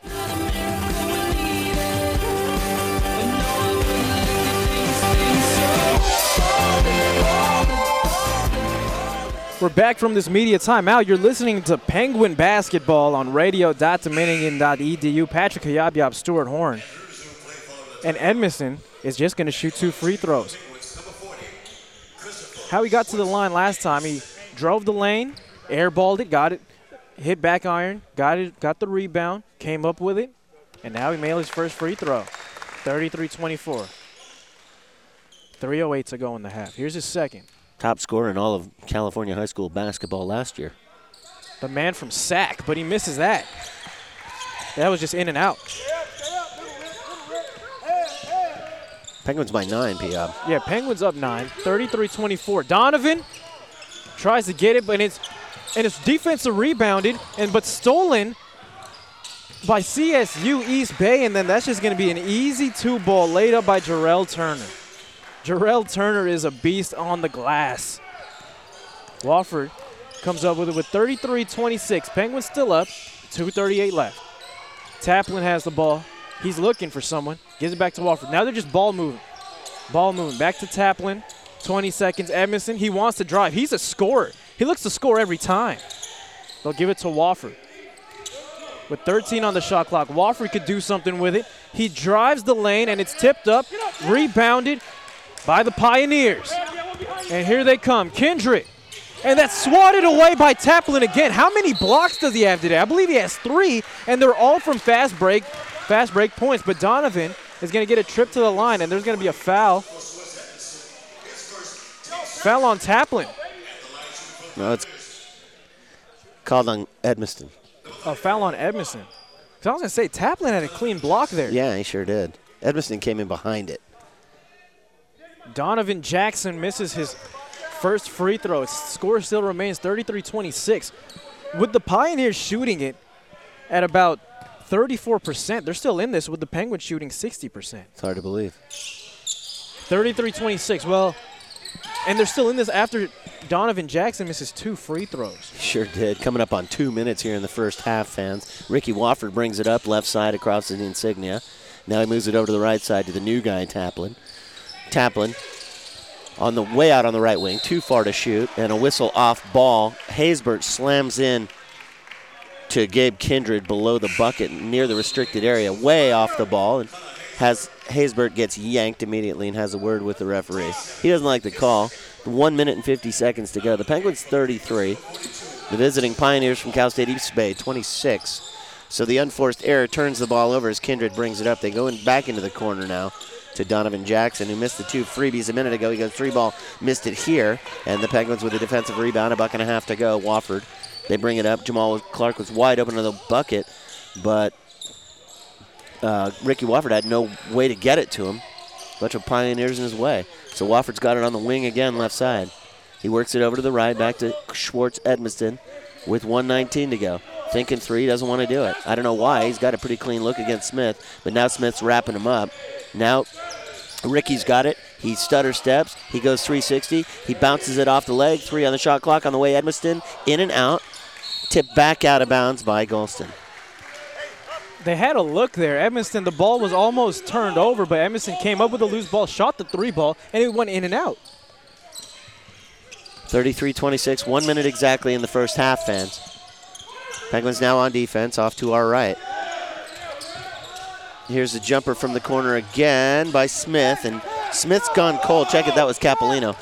We're back from this media timeout. You're listening to Penguin basketball on radio dot dominican dot e d u. Patrick Hayabyab, Stuart Horn. And Edmondson is just going to shoot two free throws. How he got to the line last time, he drove the lane, airballed it, got it, hit back iron, got it, got the rebound, came up with it, and now he made his first free throw. thirty-three twenty-four. three oh eight to go in the half. Here's his second. Top scorer in all of California high school basketball last year. The man from Sac, but he misses that. That was just in and out. Penguins by nine, P-Ob. Yeah, Penguins up nine, thirty-three twenty-four. Donovan tries to get it, but it's and it's defensive rebounded, and but stolen by C S U East Bay, and then that's just going to be an easy two ball laid up by Jarrell Turner. Jarrell Turner is a beast on the glass. Wofford comes up with it with thirty-three twenty-six. Penguins still up, two thirty-eight left. Taplin has the ball. He's looking for someone. Gives it back to Wofford. Now they're just ball moving. Ball moving. Back to Taplin. twenty seconds. Edmondson. He wants to drive. He's a scorer. He looks to score every time. They'll give it to Wofford. With thirteen on the shot clock, Wofford could do something with it. He drives the lane, and it's tipped up. Rebounded by the Pioneers. And here they come. Kindred. And that's swatted away by Taplin again. How many blocks does he have today? I believe he has three, and they're all from fast break. Fast break points, but Donovan is going to get a trip to the line, and there's going to be a foul. Foul on Taplin. No, it's called on Edmondson. A foul on Edmondson. So I was going to say, Taplin had a clean block there. Yeah, he sure did. Edmondson came in behind it. Donovan Jackson misses his first free throw. His score still remains thirty-three twenty-six. With the Pioneers shooting it at about thirty-four percent. They're still in this with the Penguins shooting sixty percent. It's hard to believe. thirty-three twenty-six. Well, and they're still in this after Donovan Jackson misses two free throws. Sure did. Coming up on two minutes here in the first half, fans. Ricky Wofford brings it up left side across the insignia. Now he moves it over to the right side to the new guy, Taplin. Taplin on the way out on the right wing, too far to shoot, and a whistle off ball. Haysbert slams in to Gabe Kindred below the bucket near the restricted area, way off the ball, and has Haysbert gets yanked immediately and has a word with the referee. He doesn't like the call. One minute and fifty seconds to go. The Penguins thirty-three. The visiting Pioneers from Cal State East Bay twenty-six. So the unforced error turns the ball over as Kindred brings it up. They go in back into the corner now to Donovan Jackson, who missed the two freebies a minute ago. He goes three ball, missed it here, and the Penguins with a defensive rebound, a buck and a half to go. Wofford, they bring it up. Jamal Clark was wide open to the bucket, but uh, Ricky Wofford had no way to get it to him. Bunch of Pioneers in his way. So Wofford's got it on the wing again, left side. He works it over to the right, back to Schwartz Edmiston with one nineteen to go. Thinking three, doesn't want to do it. I don't know why. He's got a pretty clean look against Smith, but now Smith's wrapping him up. Now Ricky's got it. He stutter steps. He goes three sixty. He bounces it off the leg. Three on the shot clock on the way. Edmiston in and out. Tipped back out of bounds by Golston. They had a look there. Edmiston, the ball was almost turned over, but Edmiston came up with a loose ball, shot the three ball, and it went in and out. thirty-three twenty-six, one minute exactly in the first half, fans. Penguins now on defense, off to our right. Here's a jumper from the corner again by Smith, and Smith's gone cold. Check it, that was Capolino.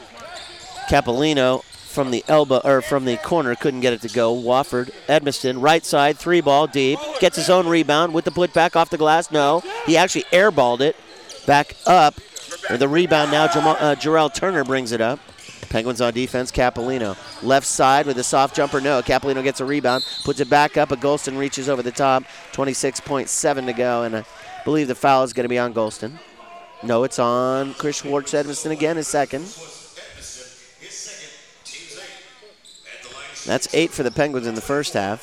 Capolino from the elbow, or from the corner, couldn't get it to go. Wofford, Edmiston, right side, three ball deep, gets his own rebound with the put back off the glass. No, he actually airballed it back up. Or the rebound now, Jamal, uh, Jarrell Turner brings it up. Penguins on defense, Capolino. Left side with a soft jumper, no. Capolino gets a rebound, puts it back up, but Golston reaches over the top. twenty-six point seven to go, and I believe the foul is going to be on Golston. No, it's on Chris Schwartz Edmiston again, his second. That's eight for the Penguins in the first half.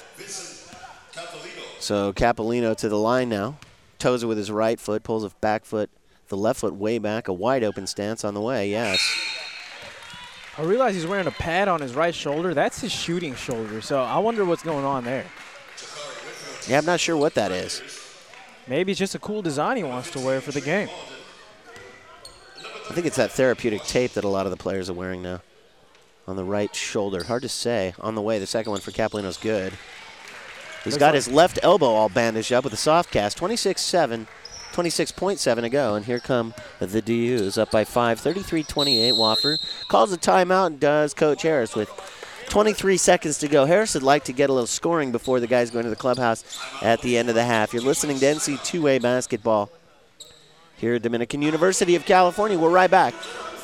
So Capolino to the line now. Toes it with his right foot, pulls a back foot, the left foot way back, a wide open stance on the way, yes. I realize he's wearing a pad on his right shoulder. That's his shooting shoulder, so I wonder what's going on there. Yeah, I'm not sure what that is. Maybe it's just a cool design he wants to wear for the game. I think it's that therapeutic tape that a lot of the players are wearing now on the right shoulder. Hard to say. On the way, the second one for Capolino's good. He's Looks got like his left elbow all bandaged up with a soft cast. twenty-six seven. twenty-six point seven to go, and here come the D Us up by five, thirty-three twenty-eight. Wofford calls a timeout and does Coach Harris with twenty-three seconds to go. Harris would like to get a little scoring before the guys go into the clubhouse at the end of the half. You're listening to N C two A basketball here at Dominican University of California. We're right back.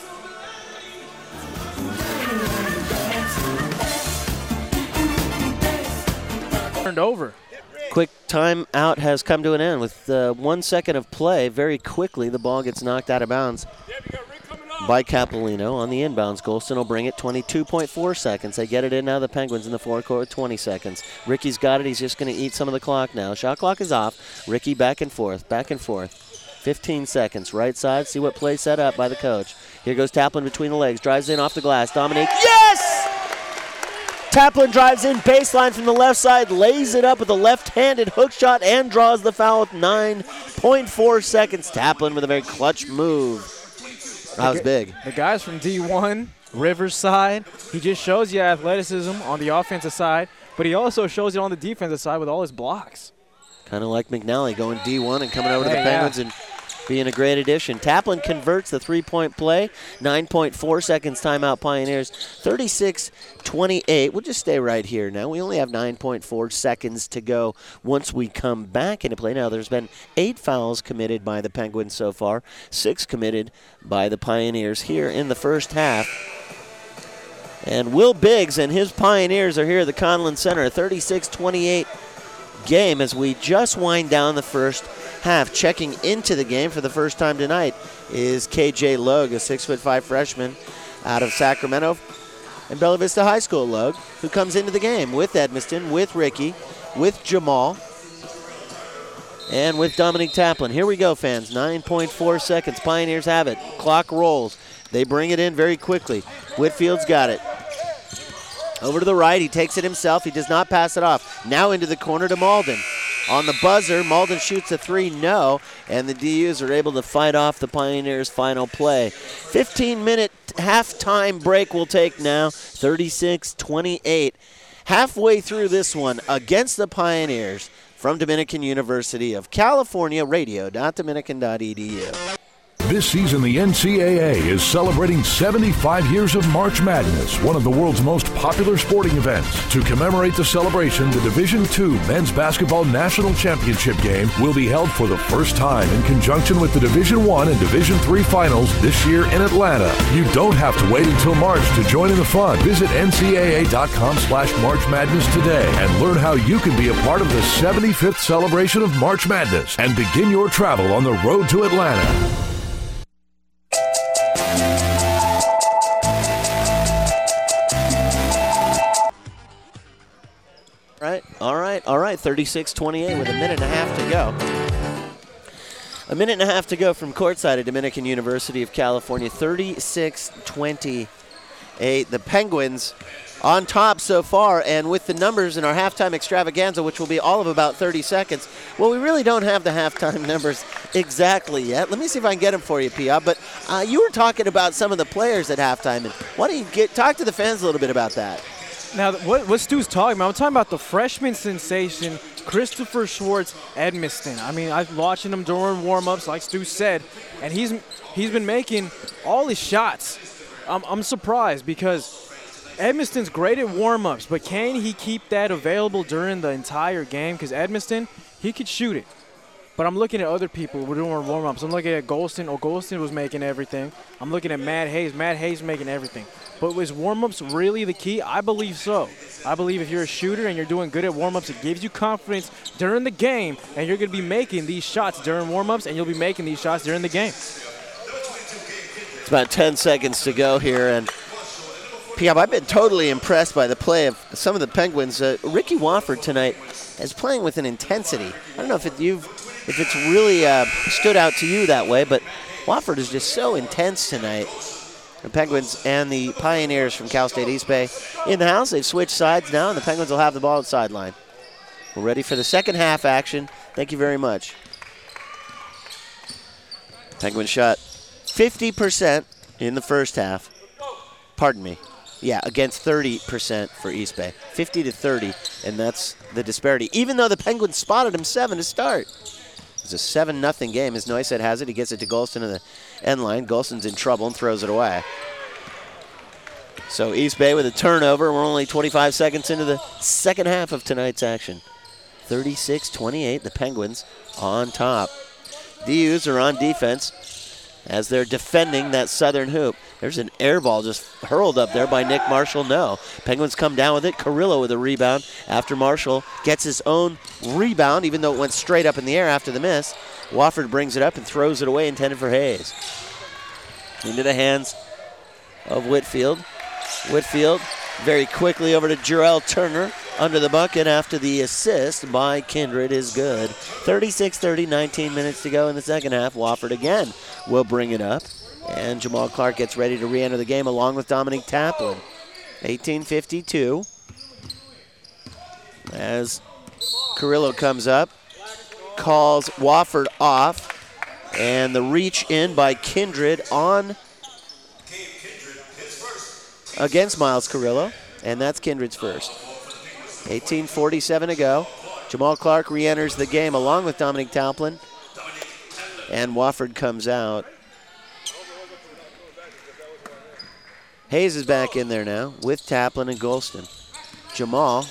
Turned over. Quick timeout has come to an end with uh, one second of play. Very quickly, the ball gets knocked out of bounds by Capolino on the inbounds. Golston will bring it. Twenty-two point four seconds. They get it in now. The Penguins in the forecourt with twenty seconds. Ricky's got it. He's just going to eat some of the clock now. Shot clock is off. Ricky back and forth, back and forth. fifteen seconds. Right side. See what play set up by the coach. Here goes Taplin between the legs. Drives in off the glass. Dominique. Yes! Taplin drives in baseline from the left side, lays it up with a left-handed hook shot, and draws the foul with nine point four seconds. Taplin with a very clutch move. That was big. The guys from D one, Riverside, he just shows you athleticism on the offensive side, but he also shows you on the defensive side with all his blocks. Kind of like McNally going D one and coming over to Hey, the Penguins yeah. and being a great addition. Taplin converts the three-point play. nine point four seconds timeout Pioneers. thirty-six twenty-eight. We'll just stay right here now. We only have nine point four seconds to go once we come back into play. Now, there's been eight fouls committed by the Penguins so far, six committed by the Pioneers here in the first half. And Will Biggs and his Pioneers are here at the Conlin Center. thirty-six twenty-eight game as we just wind down the first half. Checking into the game for the first time tonight is K J Logue, a six foot five freshman out of Sacramento and Bella Vista High School. Logue, who comes into the game with Edmiston, with Ricky, with Jamal, and with Dominique Taplin. Here we go, fans. nine point four seconds. Pioneers have it. Clock rolls. They bring it in very quickly. Whitfield's got it. Over to the right. He takes it himself. He does not pass it off. Now into the corner to Malden. On the buzzer, Malden shoots a three, no, and the D Us are able to fight off the Pioneers' final play. fifteen-minute halftime break we'll take now, thirty-six twenty-eight. Halfway through this one against the Pioneers from Dominican University of California, radio dot dominican dot e d u. This season, the N C double A is celebrating seventy-five years of March Madness, one of the world's most popular sporting events. To commemorate the celebration, the Division two Men's Basketball National Championship game will be held for the first time in conjunction with the Division one and Division three finals this year in Atlanta. You don't have to wait until March to join in the fun. Visit N C double A dot com slash March Madness today and learn how you can be a part of the seventy-fifth celebration of March Madness and begin your travel on the road to Atlanta. Right, all right, all right, thirty-six twenty-eight with a minute and a half to go. A minute and a half to go from courtside at Dominican University of California, thirty-six twenty-eight. The Penguins on top so far, and with the numbers in our halftime extravaganza, which will be all of about thirty seconds, well, we really don't have the halftime numbers exactly yet. Let me see if I can get them for you, Pia. But uh, you were talking about some of the players at halftime, and why don't you get talk to the fans a little bit about that? Now, what, what Stu's talking about, I'm talking about the freshman sensation, Christopher Schwartz Edmiston. I mean, I've watching him during warm-ups, like Stu said, and he's he's been making all his shots. I'm, I'm surprised because Edmiston's great at warm-ups, but can he keep that available during the entire game? Because Edmiston, he could shoot it. But I'm looking at other people who are doing warm-ups. I'm looking at Golston. Oh, Golston was making everything. I'm looking at Matt Hayes. Matt Hayes making everything. But was warm-ups really the key? I believe so. I believe if you're a shooter and you're doing good at warm-ups, it gives you confidence during the game, and you're going to be making these shots during warm-ups, and you'll be making these shots during the game. It's about ten seconds to go here, and Piab, I've been totally impressed by the play of some of the Penguins. Uh, Ricky Wofford tonight is playing with an intensity. I don't know if it, you've, if it's really uh, stood out to you that way, but Wofford is just so intense tonight. The Penguins and the Pioneers from Cal State East Bay in the house. They've switched sides now, and the Penguins will have the ball at the sideline. We're ready for the second half action. Thank you very much. Penguins shot fifty percent in the first half. Pardon me. Yeah, against thirty percent for East Bay. fifty to thirty, and that's the disparity. Even though the Penguins spotted him seven to start. It's a seven nothing game. As Neusett has it, he gets it to Golston in the end line. Golston's in trouble and throws it away. So East Bay with a turnover. We're only twenty-five seconds into the second half of tonight's action. thirty-six twenty-eight, the Penguins on top. D Us are on defense as they're defending that southern hoop. There's an air ball just hurled up there by Nick Marshall. No. Penguins come down with it. Carrillo with a rebound after Marshall gets his own rebound, even though it went straight up in the air after the miss. Wofford brings it up and throws it away, intended for Hayes. Into the hands of Whitfield. Whitfield very quickly over to Jarrell Turner under the bucket after the assist by Kindred is good. thirty-six thirty, nineteen minutes to go in the second half. Wofford again will bring it up. And Jamal Clark gets ready to re-enter the game along with Dominic Taplin. eighteen fifty-two. As Carrillo comes up, calls Wofford off. And the reach in by Kindred on against Miles Carrillo. And that's Kindred's first. eighteen forty-seven to go. Jamal Clark re-enters the game along with Dominic Taplin. And Wofford comes out. Hayes is back in there now with Taplin and Golston. Jamal.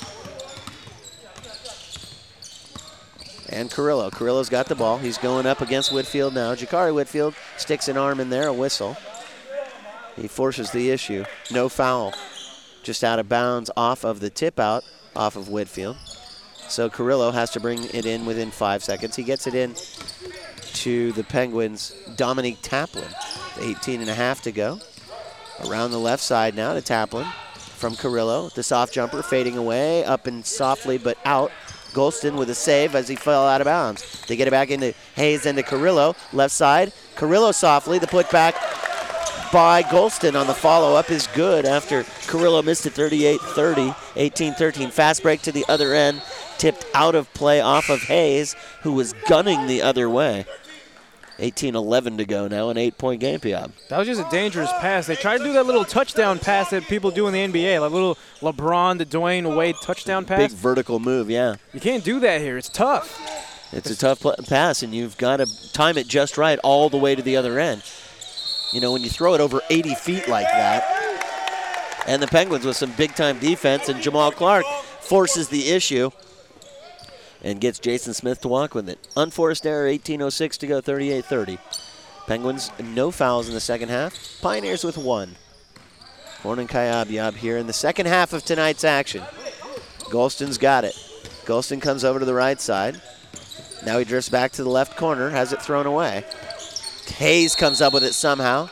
And Carrillo. Carrillo's got the ball. He's going up against Whitfield now. Jakari Whitfield sticks an arm in there, a whistle. He forces the issue. No foul. Just out of bounds off of the tip out, off of Whitfield. So Carrillo has to bring it in within five seconds. He gets it in to the Penguins' Dominic Taplin. eighteen and a half to go. Around the left side now to Taplin from Carrillo. The soft jumper fading away, up and softly but out. Golston with a save as he fell out of bounds. They get it back into Hayes and to Carrillo. Left side. Carrillo softly. The putback by Golston on the follow-up is good after Carrillo missed it thirty-eight thirty, eighteen thirteen. Fast break to the other end. tipped out of play off of Hayes, who was gunning the other way. eighteen eleven to go now, an eight-point game, Piab. That was just a dangerous pass. They tried to do that little touchdown pass that people do in the N B A, like little LeBron to Dwayne Wade touchdown pass. Big vertical move, yeah. You can't do that here. It's tough. It's a tough pl- pass, and you've got to time it just right all the way to the other end. You know, when you throw it over eighty feet like that, and the Penguins with some big-time defense, and Jamal Clark forces the issue and gets Jason Smith to walk with it. Unforced error, eighteen oh six to go, thirty-eight thirty. Penguins, no fouls in the second half. Pioneers with one. Horn and Kayabyab here in the second half of tonight's action. Golston's got it. Golston comes over to the right side. Now he drifts back to the left corner, has it thrown away. Hayes comes up with it somehow.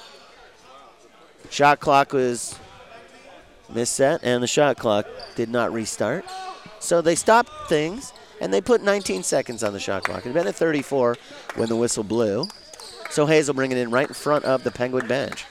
Shot clock was misset, and the shot clock did not restart. So they stopped things, and they put nineteen seconds on the shot clock. It had been at thirty-four when the whistle blew. So Hayes will bring it in right in front of the Penguin bench.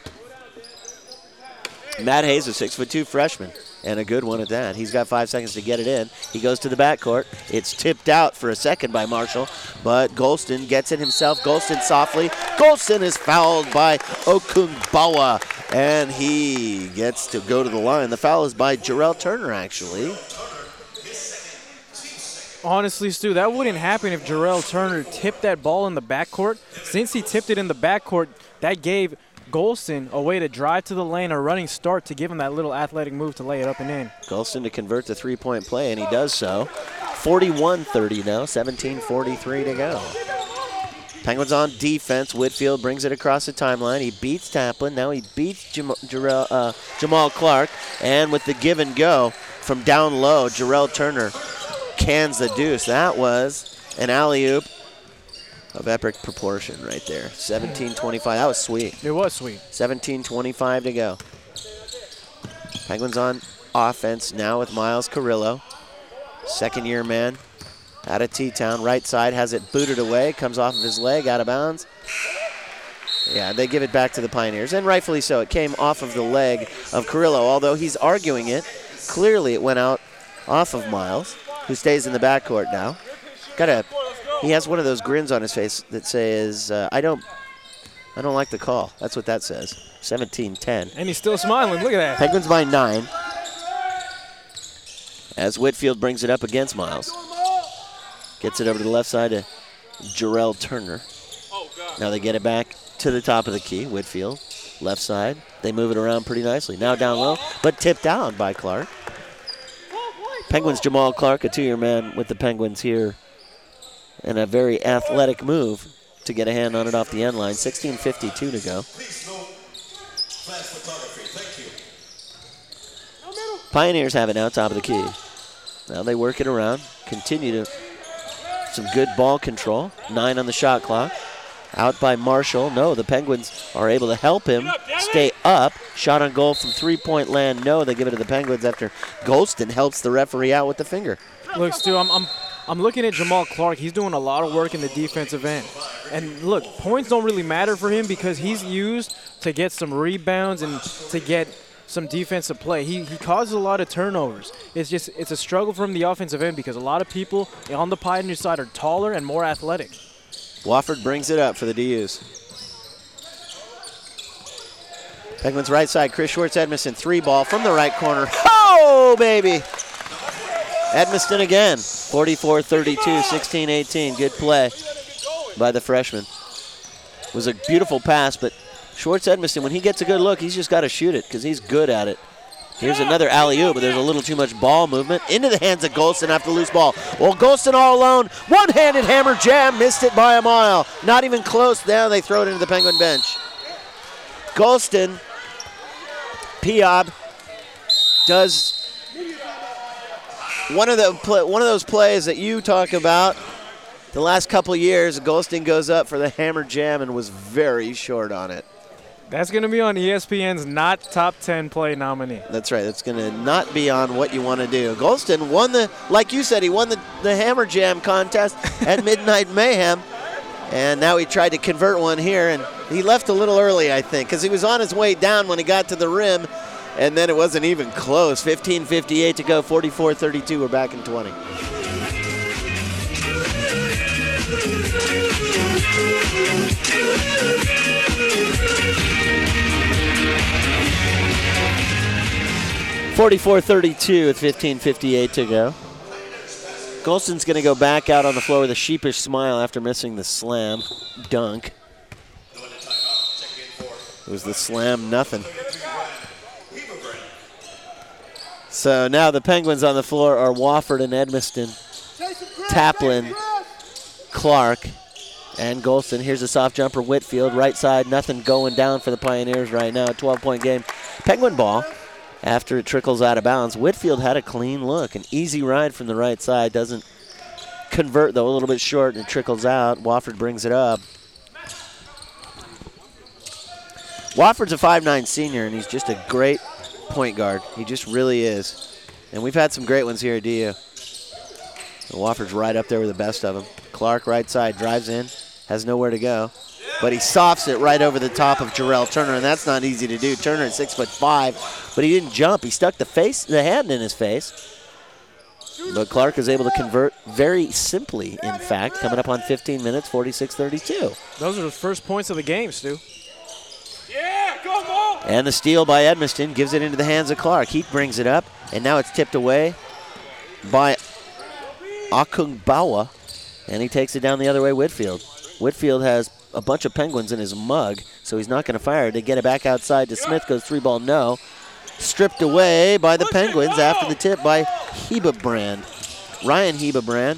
Matt Hayes, a six foot two freshman, and a good one at that. He's got five seconds to get it in. He goes to the backcourt. It's tipped out for a second by Marshall, but Golston gets it himself. Golston softly. Golston is fouled by Okungbawa, and he gets to go to the line. The foul is by Jarrell Turner, actually. Honestly, Stu, that wouldn't happen if Jarrell Turner tipped that ball in the backcourt. Since he tipped it in the backcourt, that gave Golston a way to drive to the lane, a running start to give him that little athletic move to lay it up and in. Golston to convert the three-point play, and he does so. forty-one thirty now, seventeen forty-three to go. Penguins on defense. Whitfield brings it across the timeline. He beats Taplin. Now he beats Jam- Jarrell, uh, Jamal Clark. And with the give and go from down low, Jarrell Turner cans the deuce. That was an alley-oop of epic proportion right there. seventeen twenty-five. That was sweet. It was sweet. seventeen twenty-five to go. Penguins on offense now with Miles Carrillo. Second-year man out of T-Town. Right side has it booted away. Comes off of his leg, out of bounds. Yeah, they give it back to the Pioneers, and rightfully so. It came off of the leg of Carrillo, although he's arguing it. Clearly it went out off of Miles, who stays in the backcourt now. Got a... He has one of those grins on his face that says, uh, I don't I don't like the call. That's what that says. seventeen ten. And he's still smiling. Look at that. Penguins by nine. As Whitfield brings it up against Miles. Gets it over to the left side to Jarrell Turner. Now they get it back to the top of the key. Whitfield, left side. They move it around pretty nicely. Now down low, but tipped down by Clark. Penguins Jamal Clark, a two-year man with the Penguins here. And a very athletic move to get a hand on it off the end line. sixteen fifty-two to go. Pioneers have it now, top of the key. Now they work it around. Continue to some good ball control. Nine on the shot clock. Out by Marshall. No, the Penguins are able to help him stay up. Shot on goal from three-point land. No, they give it to the Penguins after Golston helps the referee out with the finger. Look, Stu, I'm, I'm I'm looking at Jamal Clark. He's doing a lot of work in the defensive end. And look, points don't really matter for him because he's used to get some rebounds and to get some defensive play. He he causes a lot of turnovers. It's just it's a struggle from the offensive end because a lot of people on the Pioneer side are taller and more athletic. Wofford brings it up for the D Us. Penguins right side, Chris Schwartz Edmiston, three ball from the right corner. Oh, baby! Edmiston again, forty-four thirty-two, sixteen eighteen. Good play by the freshman. It was a beautiful pass, but Schwartz Edmiston, when he gets a good look, he's just got to shoot it because he's good at it. Here's another alley-oop, but there's a little too much ball movement. Into the hands of Golston after loose ball. Well, Golston all alone. One-handed hammer jam, missed it by a mile. Not even close. Now they throw it into the Penguin bench. Golston, Piab, does one of the pl- one of those plays that you talk about the last couple years. Golston goes up for the hammer jam and was very short on it. That's going to be on E S P N's not top ten play nominee. That's right. That's going to not be on what you want to do. Golston won the, like you said, he won the, the hammer jam contest at Midnight Mayhem. And now he tried to convert one here, and he left a little early, I think, because he was on his way down when he got to the rim, and then it wasn't even close. fifteen fifty-eight to go, forty-four thirty-two. We're back in twenty. forty-four thirty-two with fifteen fifty-eight to go. Golston's going to go back out on the floor with a sheepish smile after missing the slam dunk. It was the slam nothing. So now the Penguins on the floor are Wofford and Edmiston, Taplin, Clark, and Golston. Here's a soft jumper, Whitfield, right side, nothing going down for the Pioneers right now. twelve-point game. Penguin ball after it trickles out of bounds. Whitfield had a clean look, an easy ride from the right side. Doesn't convert, though, a little bit short, and it trickles out. Wofford brings it up. Wofford's a five nine senior, and he's just a great point guard. He just really is. And we've had some great ones here at D U. And Wofford's right up there with the best of them. Clark, right side, drives in, has nowhere to go. But he softs it right over the top of Jarrell Turner, and that's not easy to do. Turner at six foot five, but he didn't jump. He stuck the face, the hand in his face. But Clark is able to convert very simply, in fact, coming up on fifteen minutes, forty-six thirty-two. Those are the first points of the game, Stu. And the steal by Edmiston gives it into the hands of Clark. Heat brings it up, and now it's tipped away by Okungbawa, and he takes it down the other way, Whitfield. Whitfield has a bunch of Penguins in his mug, so he's not going to fire it. They get it back outside to Smith, goes three ball no. Stripped away by the Penguins after the tip by Hebebrand, Ryan Hebebrand.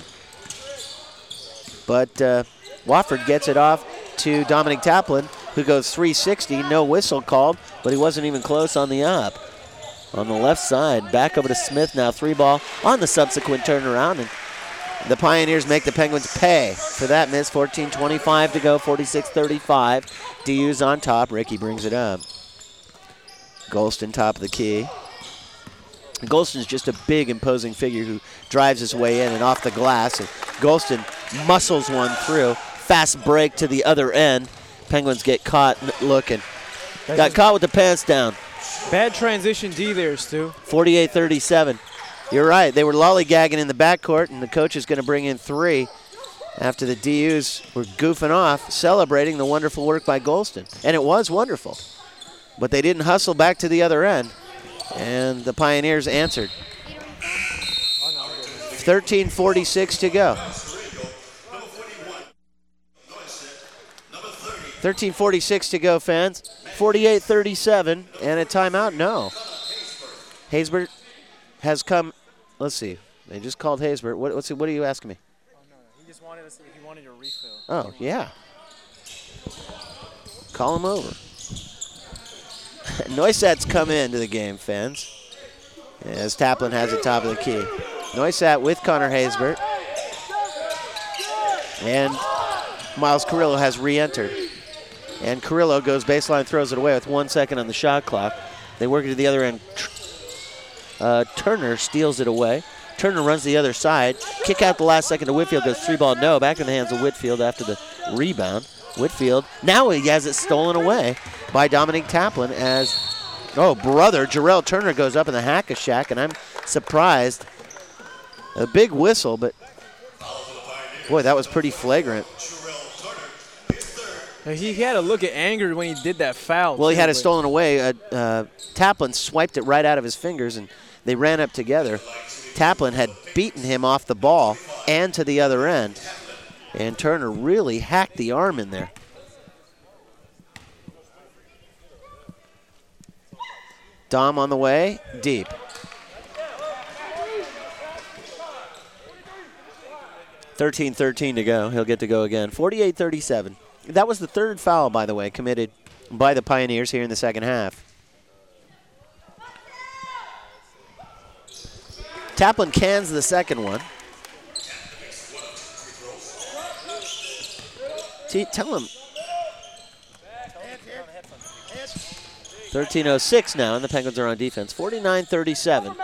But uh, Wofford gets it off to Dominic Taplin, who goes three sixty, no whistle called, but he wasn't even close on the up. On the left side, back over to Smith now, three ball on the subsequent turnaround, and the Pioneers make the Penguins pay for that miss. fourteen twenty-five to go, forty-six thirty-five. D U's on top, Ricky brings it up. Golston top of the key. Golston's just a big, imposing figure who drives his way in and off the glass, and Golston muscles one through. Fast break to the other end. Penguins get caught looking. That's Got caught with the pants down. Bad transition D there, Stu. forty-eight thirty-seven. You're right. They were lollygagging in the backcourt, and the coach is going to bring in three after the D Us were goofing off, celebrating the wonderful work by Golston. And it was wonderful. But they didn't hustle back to the other end, and the Pioneers answered. thirteen forty-six to go. thirteen forty-six to go, fans. forty-eight thirty-seven, and a timeout? No. Haysbert has come. Let's see. They just called Haysbert. What, what's, what are you asking me? Oh, no, no. He just wanted us. He wanted a refill. Oh, yeah. Call him over. Neusat's come into the game, fans, as Taplin has it top of the key. Neusat with Connor Haysbert. And Miles Carrillo has re-entered. And Carrillo goes baseline, throws it away with one second on the shot clock. They work it to the other end. Uh, Turner steals it away. Turner runs the other side. Kick out the last second to Whitfield, goes three ball no. Back in the hands of Whitfield after the rebound. Whitfield, now he has it stolen away by Dominic Taplin as, oh, brother, Jarrell Turner goes up in the hack-a-shack, and I'm surprised. A big whistle, but, boy, that was pretty flagrant. He had a look at anger when he did that foul. Well, he too, had it stolen away. Uh, uh, Taplin swiped it right out of his fingers, and they ran up together. Taplin had beaten him off the ball and to the other end, and Turner really hacked the arm in there. Dom on the way, deep. thirteen thirteen to go. He'll get to go again. forty-eight thirty-seven. That was the third foul, by the way, committed by the Pioneers here in the second half. Taplin cans the second one. T- tell him. thirteen oh six now, and the Penguins are on defense. forty-nine thirty-seven.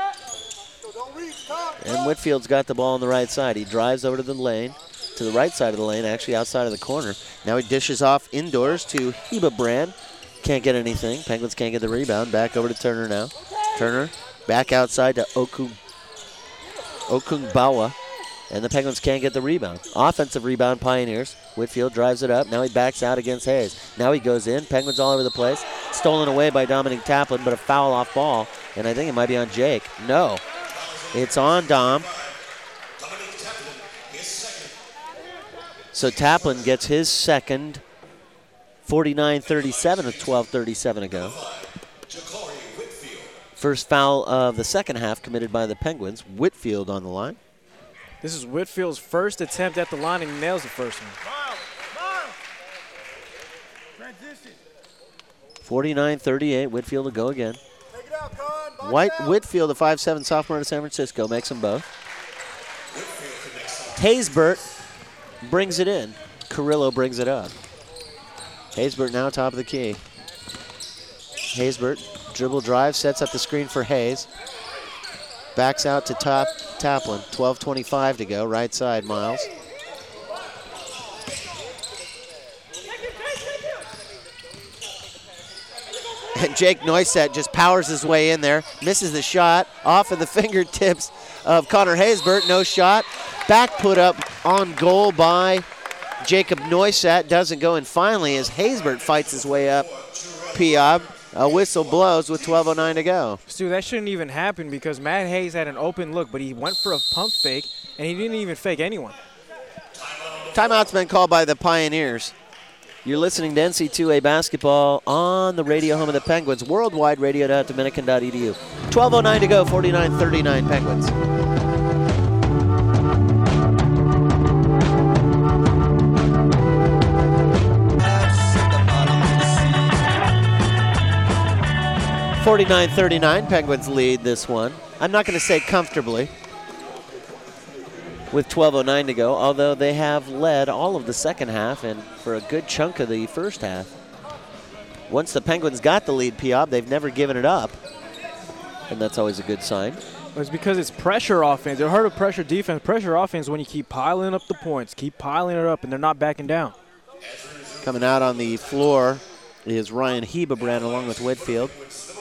And Whitfield's got the ball on the right side. He drives over to the lane, to the right side of the lane, actually outside of the corner. Now he dishes off indoors to Hebebrand. Can't get anything. Penguins can't get the rebound. Back over to Turner now. Turner back outside to Oku, Okungbawa. and the Penguins can't get the rebound. Offensive rebound, Pioneers. Whitfield drives it up. Now he backs out against Hayes. Now he goes in. Penguins all over the place. Stolen away by Dominic Taplin, but a foul off ball, and I think it might be on Jake. No, it's on Dom. So Taplin gets his second, forty-nine thirty-seven with twelve thirty-seven to go. First foul of the second half committed by the Penguins. Whitfield on the line. This is Whitfield's first attempt at the line, and he nails the first one. forty-nine thirty-eight, Whitfield to go again. White Whitfield, a five seven sophomore out of San Francisco, makes them both. Haysbert brings it in. Carrillo brings it up. Haysbert now top of the key. Haysbert, dribble drive, sets up the screen for Hayes. Backs out to top Taplin. twelve twenty-five to go, right side, Miles. And Jake Neusett just powers his way in there, misses the shot, off of the fingertips of Connor Haysbert, no shot. Back put up on goal by Jacob Neusett, doesn't go, and finally as Haysbert fights his way up, Piob, a whistle blows with twelve oh nine to go. Stu, that shouldn't even happen because Matt Hayes had an open look, but he went for a pump fake, and he didn't even fake anyone. Timeout's been called by the Pioneers. You're listening to N C double A basketball on the radio home of the Penguins, worldwide radio dot dominican dot e d u. twelve oh nine to go, forty-nine thirty-nine Penguins. forty-nine thirty-nine, Penguins lead this one. I'm not going to say comfortably, with twelve oh nine to go, although they have led all of the second half and for a good chunk of the first half. Once the Penguins got the lead, Piob, they've never given it up, and that's always a good sign. It's because it's pressure offense. They're hard to pressure defense. Pressure offense when you keep piling up the points, keep piling it up, and they're not backing down. Coming out on the floor is Ryan Hebebrand along with Whitfield.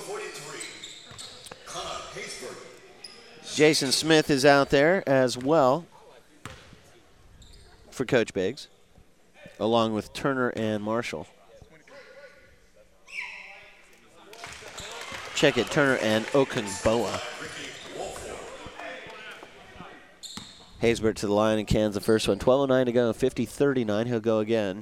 Jason Smith is out there as well for Coach Biggs, along with Turner and Marshall. Check it, Turner and Okungboa. Haysbert to the line and cans the first one. twelve oh nine to go, fifty thirty-nine. He'll go again.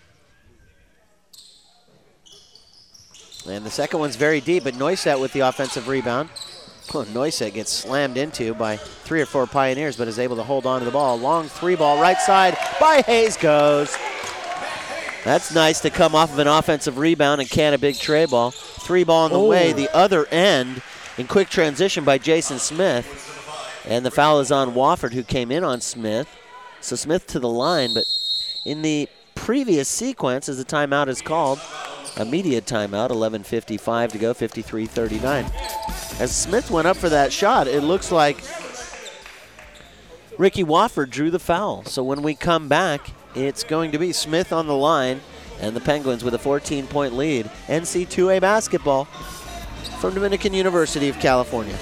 And the second one's very deep, but Neusett with the offensive rebound. Oh, Neusett gets slammed into by three or four Pioneers, but is able to hold on to the ball. Long three ball, right side by Hayes goes. That's nice to come off of an offensive rebound and can a big tray ball. Three ball on the oh. way, the other end in quick transition by Jason Smith. And the foul is on Wofford, who came in on Smith. So Smith to the line, but in the previous sequence, as the timeout is called, immediate timeout, eleven fifty-five to go, fifty-three thirty-nine. As Smith went up for that shot, it looks like Ricky Wofford drew the foul. So when we come back, it's going to be Smith on the line and the Penguins with a fourteen point lead. N C double A basketball from Dominican University of California.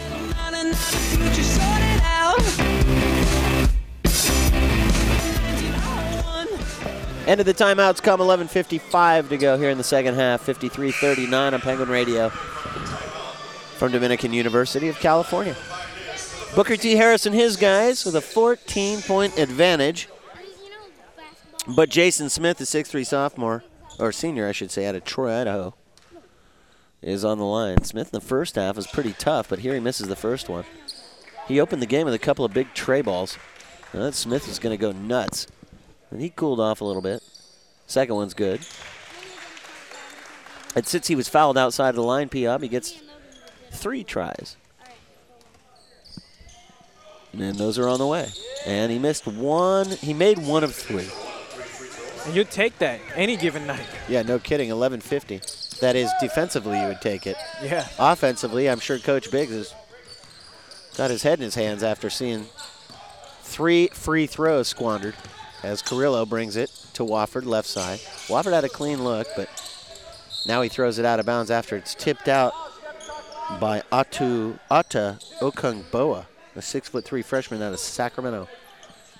End of the timeouts come, eleven fifty-five to go here in the second half, fifty-three thirty-nine on Penguin Radio from Dominican University of California. Booker T. Harris and his guys with a fourteen point advantage. But Jason Smith, the six three sophomore, or senior I should say, out of Troy, Idaho, is on the line. Smith in the first half was pretty tough, but here he misses the first one. He opened the game with a couple of big tray balls. Now that Smith is going to go nuts. And he cooled off a little bit. Second one's good. And since he was fouled outside of the line, Piob, he gets three tries. And those are on the way. And he missed one. He made one of three. And you'd take that any given night. Yeah, no kidding, eleven fifty. That is, defensively you would take it. Yeah. Offensively, I'm sure Coach Biggs has got his head in his hands after seeing three free throws squandered as Carrillo brings it to Wofford, left side. Wofford had a clean look, but now he throws it out of bounds after it's tipped out by Atu Ata Okungboa, a six foot three freshman out of Sacramento.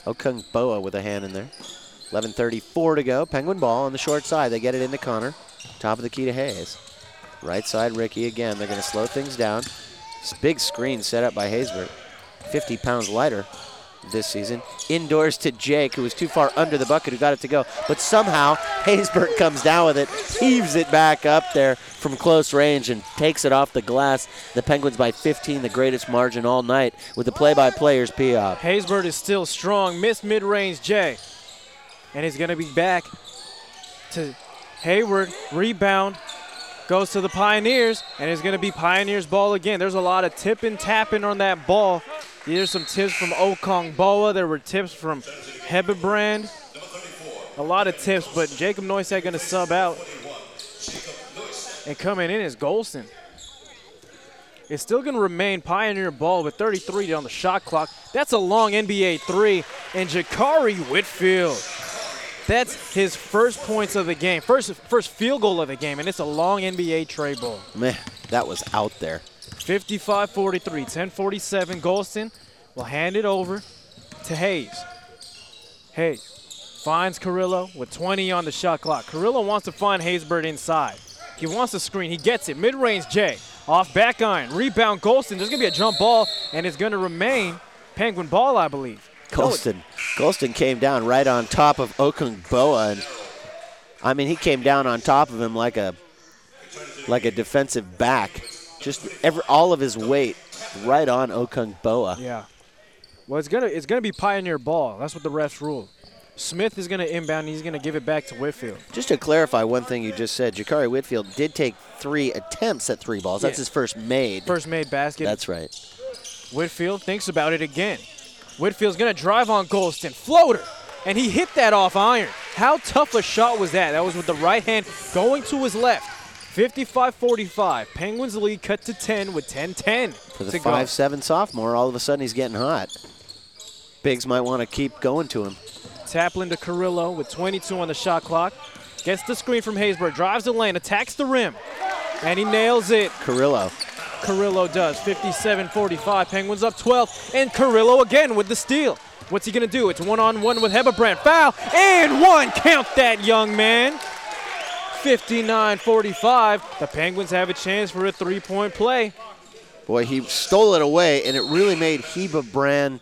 Okung Boa with a hand in there. eleven thirty-four to go. Penguin ball on the short side. They get it into Connor. Top of the key to Hayes. Right side, Ricky again. They're going to slow things down. This big screen set up by Haysbert. fifty pounds lighter this season. Indoors to Jake, who was too far under the bucket, who got it to go. But somehow, Haysbert comes down with it, heaves it back up there from close range, and takes it off the glass. The Penguins by fifteen, the greatest margin all night, with the play-by-players P-Op. Haysbert is still strong. Missed mid-range Jay. And he's going to be back to Hayward. Rebound. Goes to the Pioneers, and it's going to be Pioneers ball again. There's a lot of tipping, tapping on that ball. There's some tips from Okung Boa. There were tips from Hebebrand. A lot of tips, but Jacob Neustat going to sub out. And coming in is Golston. It's still going to remain Pioneer ball with thirty-three on the shot clock. That's a long N B A three. And Jakari Whitfield. That's his first points of the game, first first field goal of the game, and it's a long N B A tray ball. Man, that was out there. fifty-five forty-three, ten forty-seven. Golston will hand it over to Hayes. Hayes finds Carrillo with twenty on the shot clock. Carrillo wants to find Haysbert inside. He wants to screen. He gets it. Mid-range Jay. Off back iron. Rebound Golston. There's going to be a jump ball, and it's going to remain Penguin ball, I believe. Golston, Golston came down right on top of Okung Boa, and I mean he came down on top of him like a like a defensive back, just every all of his weight right on Okung Boa. Yeah. Well, it's gonna it's gonna be Pioneer ball. That's what the refs ruled. Smith is gonna inbound. And he's gonna give it back to Whitfield. Just to clarify one thing you just said, Jakari Whitfield did take three attempts at three balls. That's Yeah. his first made. First made basket. That's right. Whitfield thinks about it again. Whitfield's going to drive on Golston. Floater. And he hit that off iron. How tough a shot was that? That was with the right hand going to his left. fifty-five forty-five. Penguins lead cut to ten with ten ten. For the five seven sophomore, all of a sudden he's getting hot. Biggs might want to keep going to him. Taplin to Carrillo with twenty-two on the shot clock. Gets the screen from Haysbert. Drives the lane. Attacks the rim. And he nails it. Carrillo. Carrillo does. fifty-seven forty-five. Penguins up twelve. And Carrillo again with the steal. What's he going to do? It's one-on-one with Hebebrand. Foul. And one. Count that, young man. fifty-nine forty-five. The Penguins have a chance for a three-point play. Boy, he stole it away, and it really made Hebebrand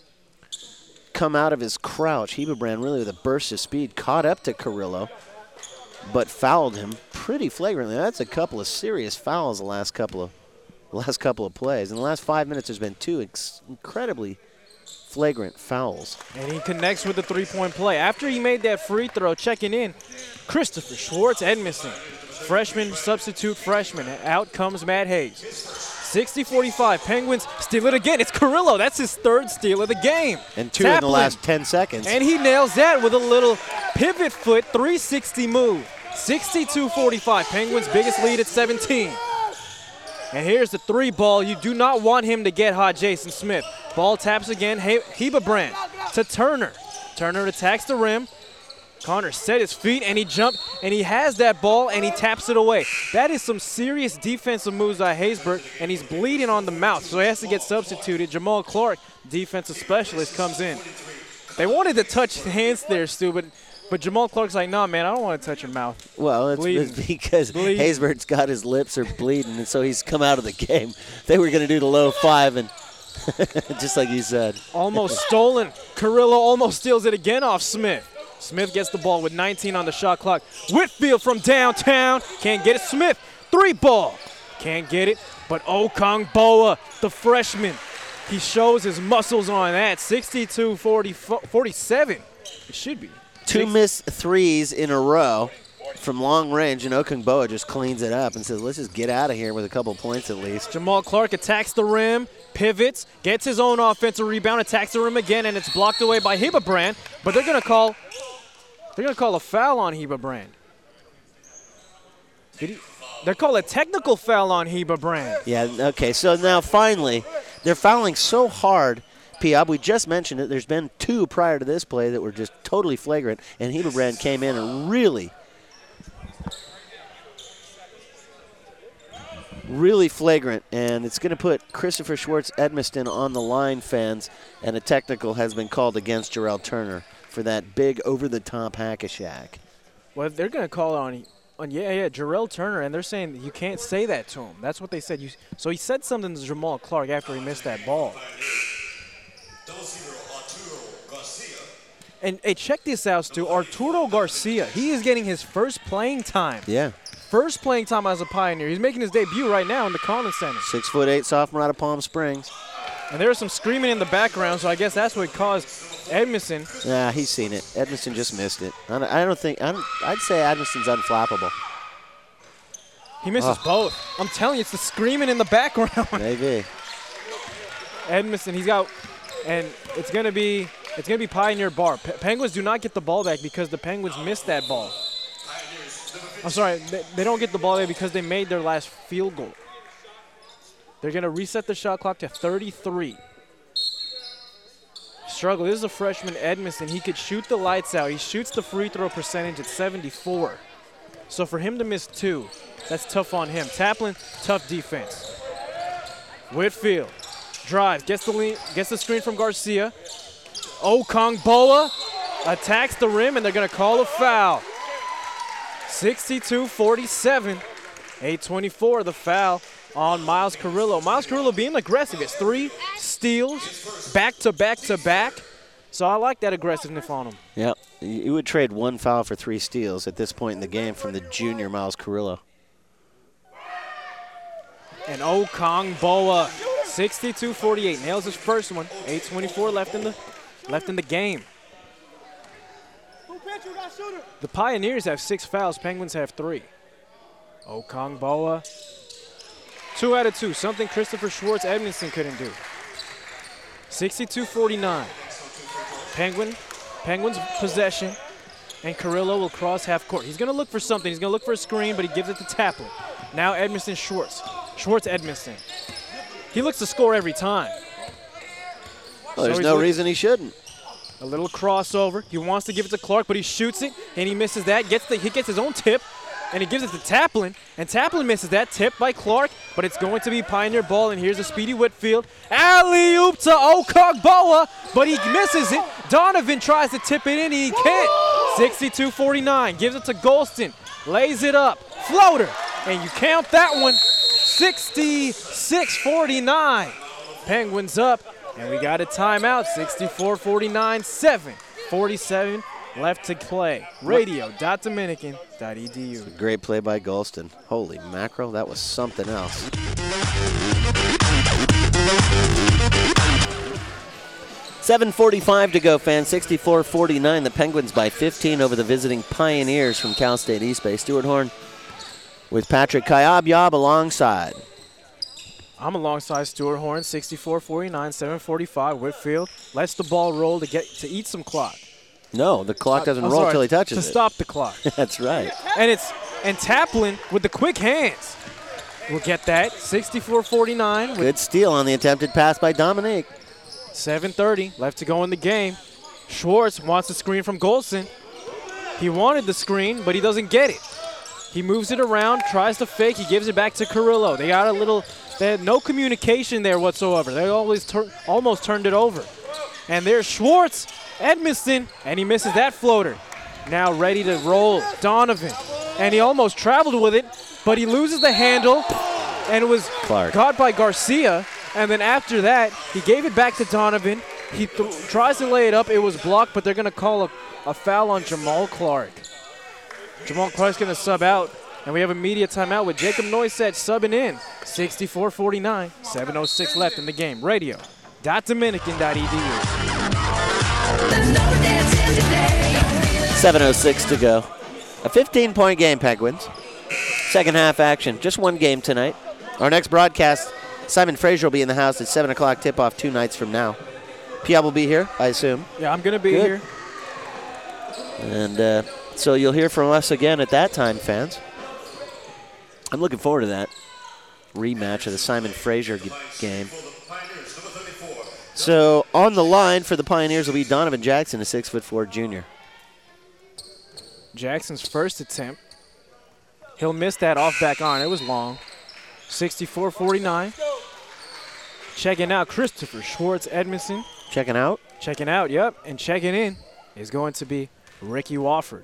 come out of his crouch. Hebebrand really with a burst of speed caught up to Carrillo, but fouled him pretty flagrantly. That's a couple of serious fouls the last couple of last couple of plays. In the last five minutes, there's been two ex- incredibly flagrant fouls. And he connects with the three-point play. After he made that free throw, checking in, Christopher Schwartz Edmondson, freshman, substitute freshman. Out comes Matt Hayes. sixty forty-five. Penguins steal it again. It's Carrillo. That's his third steal of the game. And two Taplin in the last ten seconds. And he nails that with a little pivot foot three sixty move. sixty-two forty-five. Penguins' biggest lead at seventeen. And here's the three ball. You do not want him to get hot, Jason Smith. Ball taps again. He- Hebebrand to Turner. Turner attacks the rim. Connor set his feet, and he jumped, and he has that ball, and he taps it away. That is some serious defensive moves by Haysbert, and he's bleeding on the mouth, so he has to get substituted. Jamal Clark, defensive specialist, comes in. They wanted to touch hands there, Stu, but, but Jamal Clark's like, nah, man, I don't want to touch your mouth. Well, it's, it's because bleeding. Haysbert's got his lips are bleeding, and so he's come out of the game. They were going to do the low five, and just like you said. Almost stolen. Carrillo almost steals it again off Smith. Smith gets the ball with nineteen on the shot clock. Whitfield from downtown. Can't get it. Smith, three ball. Can't get it. But Okung Boa, the freshman, he shows his muscles on that. sixty-two forty-seven. It should be. Two Six. missed threes in a row from long range, and Okung Boa just cleans it up and says, let's just get out of here with a couple points at least. Jamal Clark attacks the rim, pivots, gets his own offensive rebound, attacks the rim again, and it's blocked away by Hebebrand. But they're going to call they're going to call a foul on Hebebrand. Did he? They're called a technical foul on Hebebrand. Yeah, okay. So now finally, they're fouling so hard. P-Ob, we just mentioned it. There's been two prior to this play that were just totally flagrant, and Hebebrand came in and really really flagrant, and it's going to put Christopher Schwartz Edmiston on the line, fans, and a technical has been called against Jarrell Turner for that big over-the-top hack-a-shack. Well, they're going to call it on, on, yeah, yeah, Jarrell Turner, and they're saying you can't say that to him. That's what they said. You, so he said something to Jamal Clark after he missed that ball. And hey, check this out, Stu. Arturo Garcia, he is getting his first playing time. Yeah. First playing time as a Pioneer. He's making his debut right now in the Collins Center. Six foot eight sophomore out of Palm Springs. And there was some screaming in the background, so I guess that's what caused Edmiston. Yeah, he's seen it. Edmiston just missed it. I don't, I don't think I don't, I'd say Edmiston's unflappable. He misses oh. both. I'm telling you, it's the screaming in the background. Maybe. Edmiston, he's got, and it's gonna be, it's gonna be Pioneer bar. P- Penguins do not get the ball back because the Penguins missed that ball. I'm sorry, they, they don't get the ball back because they made their last field goal. They're gonna reset the shot clock to thirty-three. Struggle. This is a freshman, Edmiston. He could shoot the lights out. He shoots the free throw percentage at seventy-four. So for him to miss two, that's tough on him. Taplin, tough defense. Whitfield drives, gets the lean, gets the screen from Garcia. Okongbola attacks the rim, and they're going to call a foul. sixty-two forty-seven. eight twenty-four, the foul on Miles Carrillo. Miles Carrillo being aggressive. It's three steals, back to back to back. So I like that aggressiveness on him. Yeah, you would trade one foul for three steals at this point in the game from the junior Miles Carrillo. And Okongbola, sixty-two forty-eight, nails his first one. eight twenty-four left in the left in the game. The Pioneers have six fouls. Penguins have three. Okongbola, two out of two. Something Christopher Schwartz Edmiston couldn't do. sixty-two forty-nine. Penguin, Penguins possession, and Carrillo will cross half court. He's going to look for something. He's going to look for a screen, but he gives it to Taplin. Now Edmiston Schwartz. Schwartz Edmiston. He looks to score every time. Well, there's so no reason he shouldn't. A little crossover. He wants to give it to Clark, but he shoots it, and he misses that. Gets the, he gets his own tip, and he gives it to Taplin. And Taplin misses that tip by Clark, but it's going to be Pioneer ball, and here's a speedy Whitfield. Alley-oop to Okongbola, but he misses it. Donovan tries to tip it in, and he can't. sixty-two forty-nine, gives it to Golston, lays it up, floater, and you count that one. sixty-six forty-nine. Penguins up, and we got a timeout. sixty-four forty-nine, seven forty-seven left to play. radio dot dominican dot e d u. Great play by Golston. Holy mackerel, that was something else. seven forty-five to go, fans. sixty-four forty-nine. The Penguins by fifteen over the visiting Pioneers from Cal State East Bay. Stuart Horn with Patrick Kayabyab alongside. I'm alongside Stuart Horn. sixty-four forty-nine, seven forty-five. Whitfield lets the ball roll to get to eat some clock. No, the clock doesn't uh, roll sorry, until he touches to it. To stop the clock. That's right. And it's and Taplin with the quick hands will get that. sixty-four forty-nine. Good steal on the attempted pass by Dominique. seven thirty left to go in the game. Schwartz wants a screen from Golston. He wanted the screen, but he doesn't get it. He moves it around, tries to fake. He gives it back to Carrillo. They got a little, they had no communication there whatsoever. They always tur- almost turned it over. And there's Schwartz, Edmiston, and he misses that floater. Now ready to roll, Donovan. And he almost traveled with it, but he loses the handle, and it was Clark. caught by Garcia. And then after that, he gave it back to Donovan. He th- tries to lay it up. It was blocked, but they're going to call a, a foul on Jamal Clark. Jamal Clark's going to sub out, and we have a media timeout with Jacob Neusett subbing in. sixty-four forty-nine, seven oh six left in the game. radio dot dominican dot e d u. seven oh six to go. A fifteen-point game, Penguins. Second half action. Just one game tonight. Our next broadcast, Simon Frazier will be in the house at seven o'clock tip-off two nights from now. P L will be here, I assume. Yeah, I'm going to be Good. here. And uh, so you'll hear from us again at that time, fans. I'm looking forward to that rematch of the Simon Frazier g- game. So on the line for the Pioneers will be Donovan Jackson, a six foot four junior. Jackson's first attempt. He'll miss that off back on. It was long. sixty-four forty-nine. Checking out Christopher Schwartz Edmondson. Checking out. Checking out, yep. And checking in is going to be Ricky Wofford.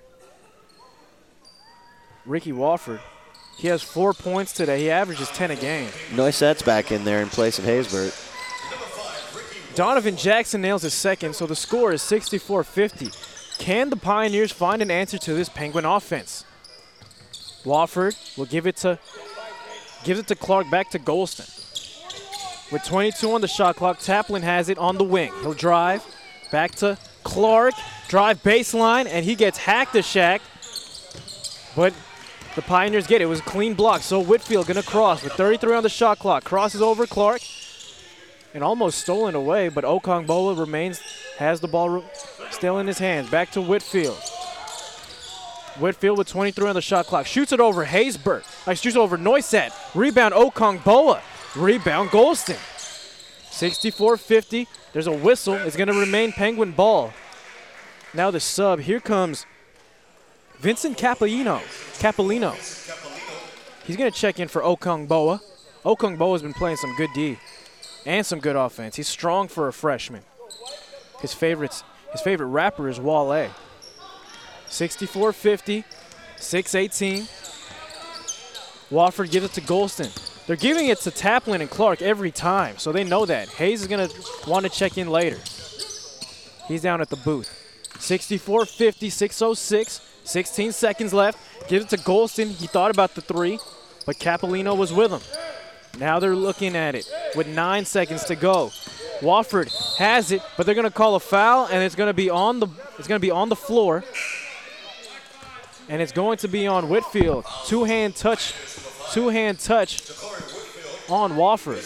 Ricky Wofford, he has four points today. He averages ten a game. Noisette's back in there in place of Haysbert. Donovan Jackson nails his second, so the score is sixty-four fifty. Can the Pioneers find an answer to this Penguin offense? Wofford will give it to gives it to Clark, back to Golston. With twenty-two on the shot clock, Taplin has it on the wing. He'll drive back to Clark, drive baseline, and he gets hacked to Shack. But the Pioneers get it. It was a clean block, so Whitfield gonna cross with thirty-three on the shot clock. Crosses over Clark and almost stolen away, but Okongbola remains, has the ball still in his hands. Back to Whitfield. Whitfield with twenty-three on the shot clock. Shoots it over Haysbert. I shoots over Noisette. Rebound Okongbola. Rebound Golston. sixty-four fifty. There's a whistle. It's going to remain Penguin ball. Now the sub. Here comes Vincent Capolino. Capolino. He's going to check in for Okongbola. Okongboa's been playing some good D and some good offense. He's strong for a freshman. His favorites, his favorite rapper is Wale. sixty-four fifty, six eighteen. Wofford gives it to Golston. They're giving it to Taplin and Clark every time, so they know that. Hayes is going to want to check in later. He's down at the booth. sixty-four fifty, six oh six, sixteen seconds left. Gives it to Golston. He thought about the three, but Capolino was with him. Now they're looking at it with nine seconds to go. Wofford has it, but they're going to call a foul, and it's going to be on the it's going to be on the floor. And it's going to be on Whitfield. Two-hand touch, two-hand touch on Wofford.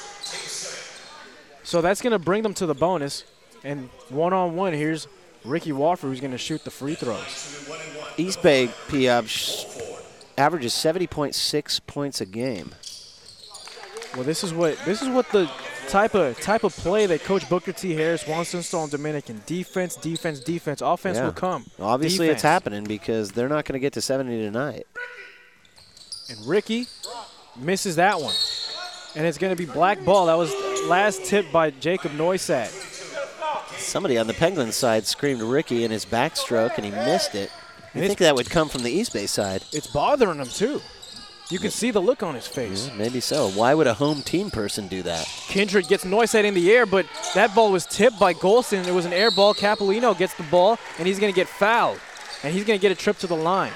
So that's going to bring them to the bonus. And one-on-one, here's Ricky Wofford, who's going to shoot the free throws. East Bay P O B averages seventy point six points a game. Well, this is what this is what the type of type of play that Coach Booker T. Harris wants to install in Dominican. Defense, defense, defense. Offense Yeah. will come. Obviously, defense. it's happening because they're not going to get to seventy tonight. And Ricky misses that one. And it's going to be black ball. That was last tip by Jacob Noisat. Somebody on the Penguins side screamed Ricky in his backstroke, and he missed it. You And think that would come from the East Bay side? It's bothering him, too. You can see the look on his face. Yeah, maybe so. Why would a home team person do that? Kindred gets Noisat in the air, but that ball was tipped by Golston. It was an air ball. Capolino gets the ball, and he's going to get fouled. And he's going to get a trip to the line.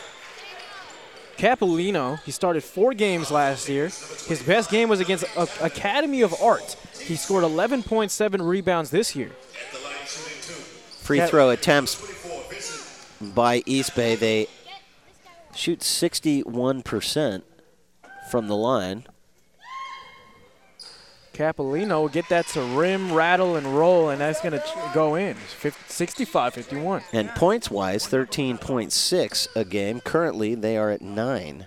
Capolino, he started four games last year. His best game was against a- Academy of Art. He scored eleven point seven rebounds this year. Free Cap- throw attempts by East Bay. They shoot sixty-one percent from the line. Capolino will get that to rim, rattle, and roll, and that's going to go in. sixty-five fifty-one. And points-wise, thirteen point six a game. Currently, they are at nine.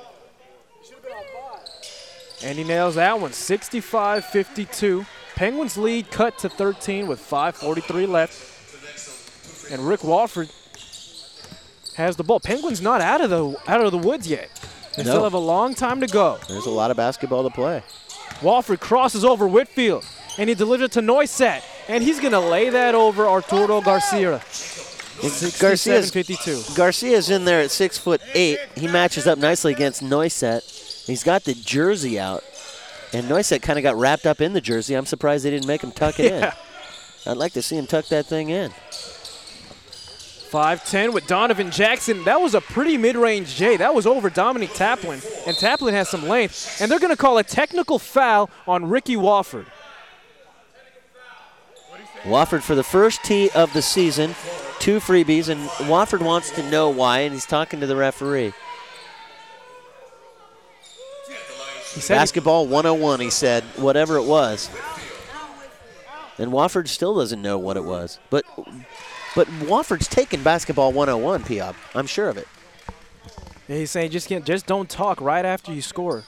And he nails that one, sixty-five fifty-two. Penguins lead cut to thirteen with five forty-three left. And Rick Wofford has the ball. Penguins not out of the out of the woods yet. They No. still have a long time to go. There's a lot of basketball to play. Wofford crosses over Whitfield, and he delivers it to Noisat, and he's going to lay that over Arturo Garcia. Garcia's, fifty-two. Garcia's in there at six foot eight. He matches up nicely against Noisette. He's got the jersey out, and Noisette kind of got wrapped up in the jersey. I'm surprised they didn't make him tuck it Yeah. in. I'd like to see him tuck that thing in. five ten with Donovan Jackson. That was a pretty mid-range J. That was over Dominic Taplin, and Taplin has some length. And they're going to call a technical foul on Ricky Wofford. Wofford for the first tee of the season, two freebies, and Wofford wants to know why, and he's talking to the referee. He said he- Basketball one oh one, he said, whatever it was. And Wofford still doesn't know what it was. But but Wofford's taken basketball one oh one, P O B. I'm sure of it. Yeah, he's saying just, can't, just don't talk right after you score.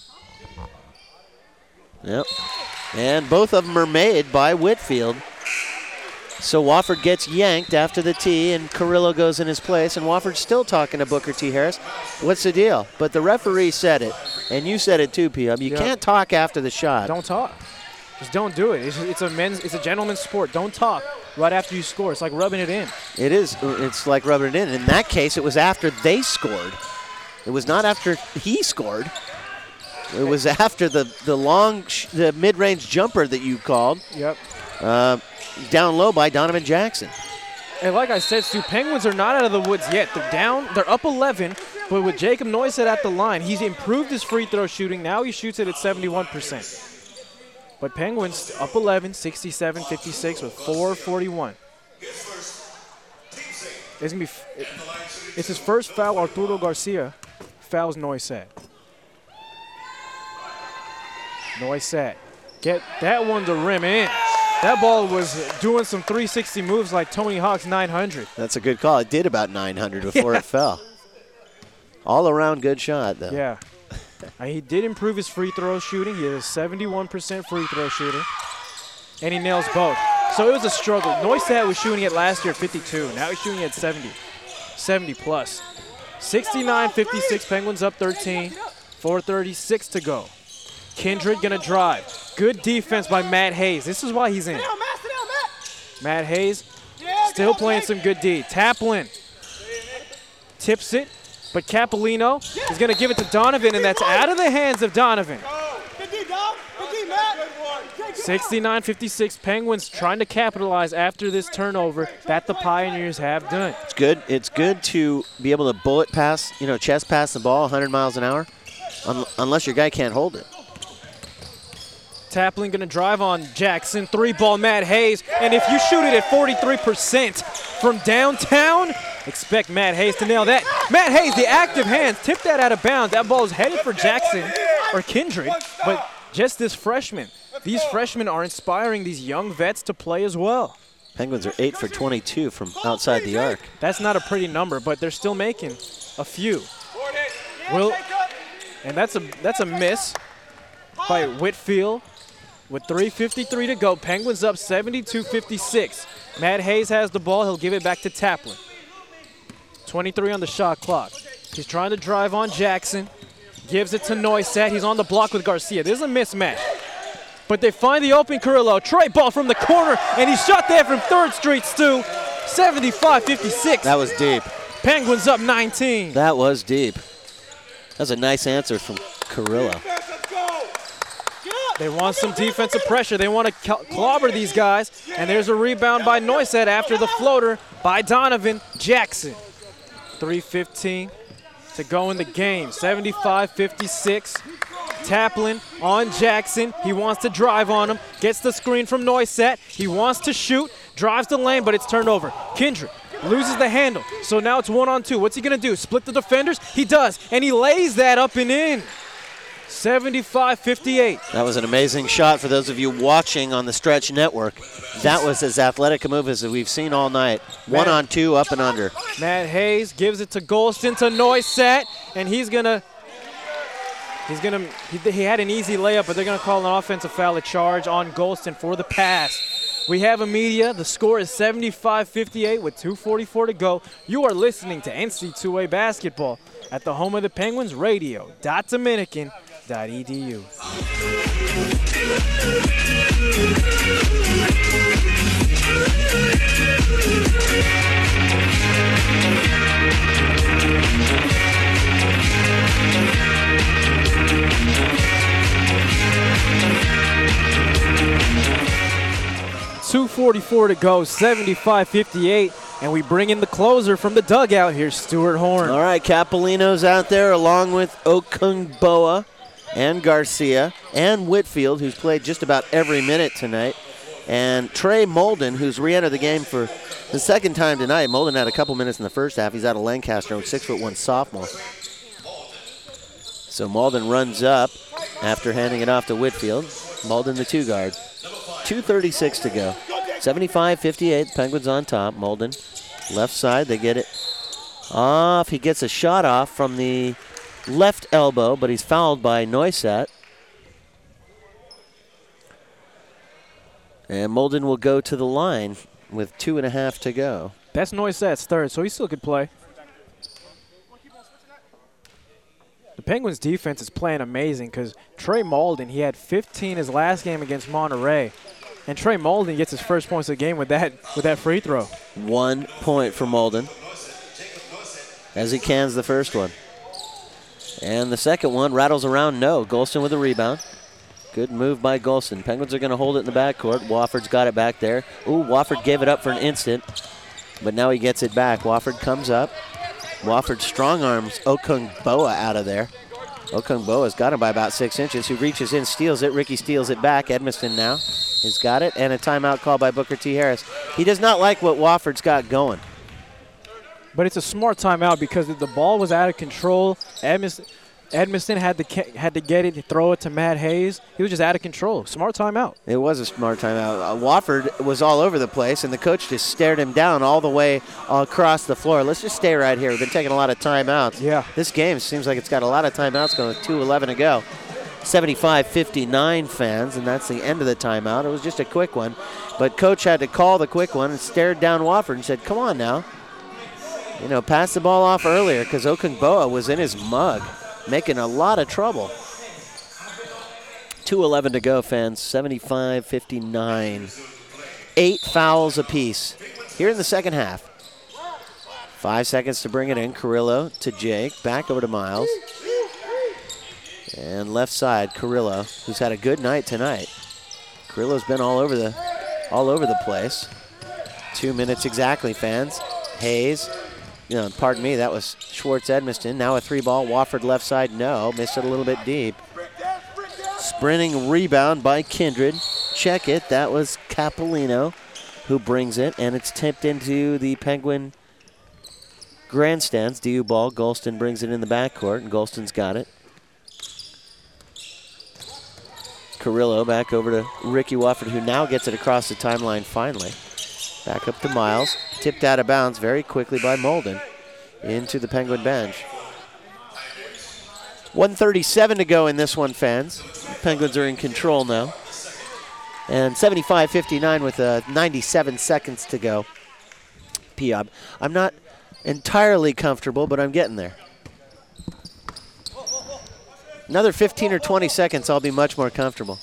Yep. And both of them are made by Whitfield. So Wofford gets yanked after the tee, and Carrillo goes in his place, and Wofford's still talking to Booker T. Harris. What's the deal? But the referee said it. And you said it too, P-Hub. You Yep. can't talk after the shot. Don't talk. Just don't do it. It's, it's a men's, it's a gentleman's sport. Don't talk right after you score. It's like rubbing it in. It is. It's like rubbing it in. In that case, it was after they scored. It was not after he scored. It was after the, the long, sh- the mid-range jumper that you called. Yep. Uh, down low by Donovan Jackson. And like I said, Stu, Penguins are not out of the woods yet. They're down. They're up eleven, but with Jacob Neusett at the line, he's improved his free throw shooting. Now he shoots it at seventy-one percent. But Penguins up eleven, sixty-seven fifty-six with four forty-one. It's gonna be. F- it, it's his first foul. Arturo Garcia fouls Neusett. Neusett, get that one to rim in. That ball was doing some three sixty moves like Tony Hawk's nine hundred. That's a good call. It did about nine hundred before Yeah. it fell. All around good shot, though. Yeah. Uh, he did improve his free throw shooting. He is a seventy-one percent free throw shooter. And he nails both. So it was a struggle. Neusett was shooting it last year at fifty-two. Now he's shooting at seventy. seventy plus. sixty-nine fifty-six, Penguins up thirteen. four thirty-six to go. Kindred gonna drive. Good defense by Matt Hayes. This is why he's in. Matt Hayes still playing some good D. Taplin tips it, but Capolino is gonna give it to Donovan, and that's out of the hands of Donovan. sixty-nine fifty-six, Penguins trying to capitalize after this turnover that the Pioneers have done. It's good. It's good to be able to bullet pass, you know, chest pass the ball one hundred miles an hour, un- unless your guy can't hold it. Taplin gonna drive on Jackson. Three ball, Matt Hayes. And if you shoot it at forty-three percent from downtown, expect Matt Hayes to nail that. Matt Hayes, the active hands, tip that out of bounds. That ball is headed for Jackson or Kindred, but just this freshman. These freshmen are inspiring these young vets to play as well. Penguins are eight for twenty-two from outside the arc. That's not a pretty number, but they're still making a few. Will, and that's a that's a miss by Whitfield. With three fifty-three to go, Penguins up seventy-two fifty-six. Matt Hayes has the ball. He'll give it back to Taplin. twenty-three on the shot clock. He's trying to drive on Jackson. Gives it to Neusett. He's on the block with Garcia. There's a mismatch. But they find the open Carrillo. Trey ball from the corner, and he shot that from third Street, Stu. seventy-five fifty-six. That was deep. Penguins up nineteen. That was deep. That's a nice answer from Carrillo. They want some defensive pressure. They want to cl- clobber these guys. And there's a rebound by Neusett after the floater by Donovan Jackson. three fifteen to go in the game. seventy-five fifty-six. Taplin on Jackson. He wants to drive on him. Gets the screen from Neusett. He wants to shoot. Drives the lane, but it's turned over. Kindred loses the handle. So now it's one on two. What's he going to do? Split the defenders? He does. And he lays that up and in. seventy-five fifty-eight. That was an amazing shot for those of you watching on the Stretch Network. That was as athletic a move as we've seen all night. One on two, up and under. Matt Hayes gives it to Golston to Neusett, and he's gonna, he's gonna, he, he had an easy layup, but they're gonna call an offensive foul, a charge on Golston for the pass. We have a media. The score is seventy-five fifty-eight with two forty-four to go. You are listening to N C double A basketball at the home of the Penguins, radio dot dominican dot e d u. two forty-four to go, seventy-five fifty-eight, and we bring in the closer from the dugout here, Stuart Horn. All right, Capolino's out there along with Okungboa and Garcia and Whitfield, who's played just about every minute tonight, and Trey Molden, who's re-entered the game for the second time tonight. Molden had a couple minutes in the first half. He's out of Lancaster, six foot one sophomore. So Molden runs up after handing it off to Whitfield. Molden, the two guard. two thirty-six to go. seventy-five fifty-eight, Penguins on top. Molden, left side, they get it off. He gets a shot off from the left elbow, but he's fouled by Neusett. And Molden will go to the line with two and a half to go. That's Neusett's third, so he still could play. The Penguins defense is playing amazing because Trey Malden, he had fifteen his last game against Monterey. And Trey Malden gets his first points of the game with that with that free throw. One point for Malden as he cans the first one. And the second one rattles around, no. Golston with a rebound. Good move by Golston. Penguins are going to hold it in the backcourt. Wofford's got it back there. Ooh, Wofford gave it up for an instant, but now he gets it back. Wofford comes up. Wofford strong arms Okungboa out of there. Okungboa's got him by about six inches. Who reaches in, steals it. Ricky steals it back. Edmiston now has got it, and a timeout call by Booker T. Harris. He does not like what Wofford's got going. But it's a smart timeout because the ball was out of control. Edmiston, Edmiston had to had to get it, throw it to Matt Hayes. He was just out of control. Smart timeout. It was a smart timeout. Uh, Wofford was all over the place, and the coach just stared him down all the way across the floor. Let's just stay right here. We've been taking a lot of timeouts. Yeah. This game seems like it's got a lot of timeouts going with two eleven to go. seventy-five fifty-nine fans, and that's the end of the timeout. It was just a quick one, but coach had to call the quick one and stared down Wofford and said, come on now. You know, pass the ball off earlier because Okungboa was in his mug, making a lot of trouble. two eleven to go, fans. seventy-five fifty-nine. Eight fouls apiece here in the second half. Five seconds to bring it in. Carrillo to Jake. Back over to Miles. And left side, Carrillo, who's had a good night tonight. Carrillo's been all over the, all over the place. Two minutes exactly, fans. Hayes. You know, pardon me, that was Schwartz Edmiston. Now a three ball. Wofford left side, no. Missed it a little bit deep. Sprinting rebound by Kindred. Check it. That was Capolino who brings it, and it's tipped into the Penguin grandstands. D U ball. Golston brings it in the backcourt, and Golston's got it. Carrillo back over to Ricky Wofford, who now gets it across the timeline finally. Back up to Miles. Tipped out of bounds very quickly by Malden into the Penguin bench. one thirty-seven to go in this one, fans. Penguins are in control now. And seventy-five fifty-nine with uh, ninety-seven seconds to go. P-Ob. I'm not entirely comfortable, but I'm getting there. Another fifteen or twenty seconds, I'll be much more comfortable.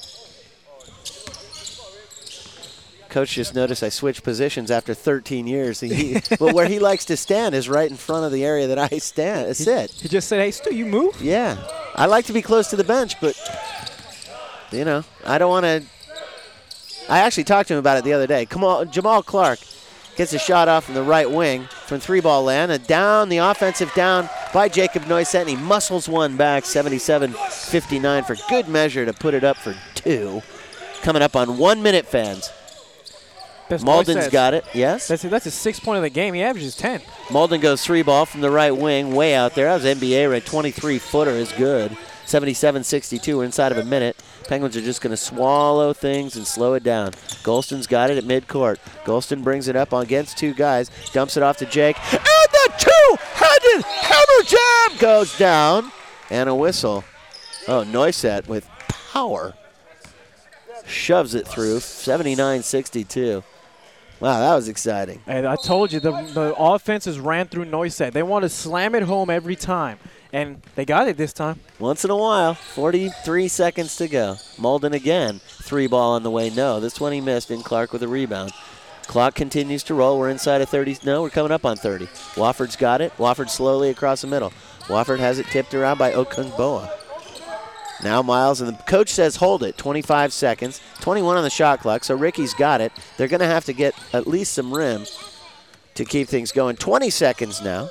Coach just noticed I switched positions after thirteen years. He, but where he likes to stand is right in front of the area that I stand, sit. He just said, hey, Stu, you move? Yeah. I like to be close to the bench, but, you know, I don't want to. I actually talked to him about it the other day. Come on, Jamal Clark gets a shot off from the right wing from three-ball land. And down, the offensive down by Jacob Noisette, and he muscles one back, seventy-seven fifty-nine for good measure to put it up for two. Coming up on one minute, fans. That's Malden's got it, yes? That's, that's his sixth point of the game. He averages ten. Malden goes three ball from the right wing, way out there. That was N B A right, twenty-three footer is good. seventy-seven sixty-two, we're inside of a minute. Penguins are just going to swallow things and slow it down. Golston's got it at midcourt. Golston brings it up against two guys, dumps it off to Jake, and the two-handed hammer jam goes down. And a whistle. Oh, Noisette with power. Shoves it through, seventy-nine sixty-two. Wow, that was exciting. And I told you, the, the offenses ran through Noisette. They want to slam it home every time, and they got it this time. Once in a while, forty-three seconds to go. Malden again, three ball on the way, no. This one he missed, and Clark with a rebound. Clock continues to roll. We're inside of thirty. No, we're coming up on thirty. Wofford's got it. Wofford slowly across the middle. Wofford has it tipped around by Okungboa. Now Miles, and the coach says hold it, twenty-five seconds, twenty-one on the shot clock, so Ricky's got it. They're going to have to get at least some rim to keep things going. twenty seconds now.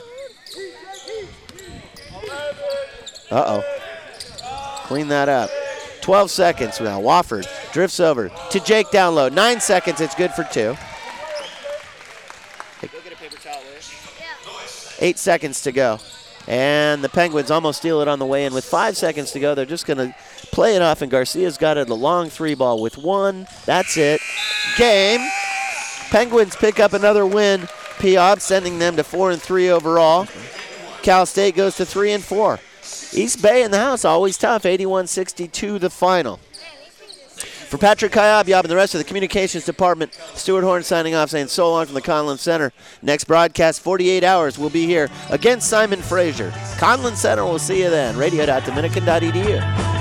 Uh-oh. Clean that up. twelve seconds now. Wofford drifts over to Jake down low. Nine seconds, it's good for two. Eight seconds to go. And the Penguins almost steal it on the way in. With five seconds to go, they're just going to play it off, and Garcia's got it, the long three ball with one. That's it. Game. Penguins pick up another win. P-O B sending them to four and three overall. Cal State goes to three and four. East Bay in the house, always tough, eighty-one sixty-two the final. For Patrick Kayab and the rest of the communications department, Stuart Horn signing off, saying so long from the Conlon Center. Next broadcast, forty-eight hours, we'll be here against Simon Fraser. Conlon Center, we'll see you then. radio dot dominican dot e d u.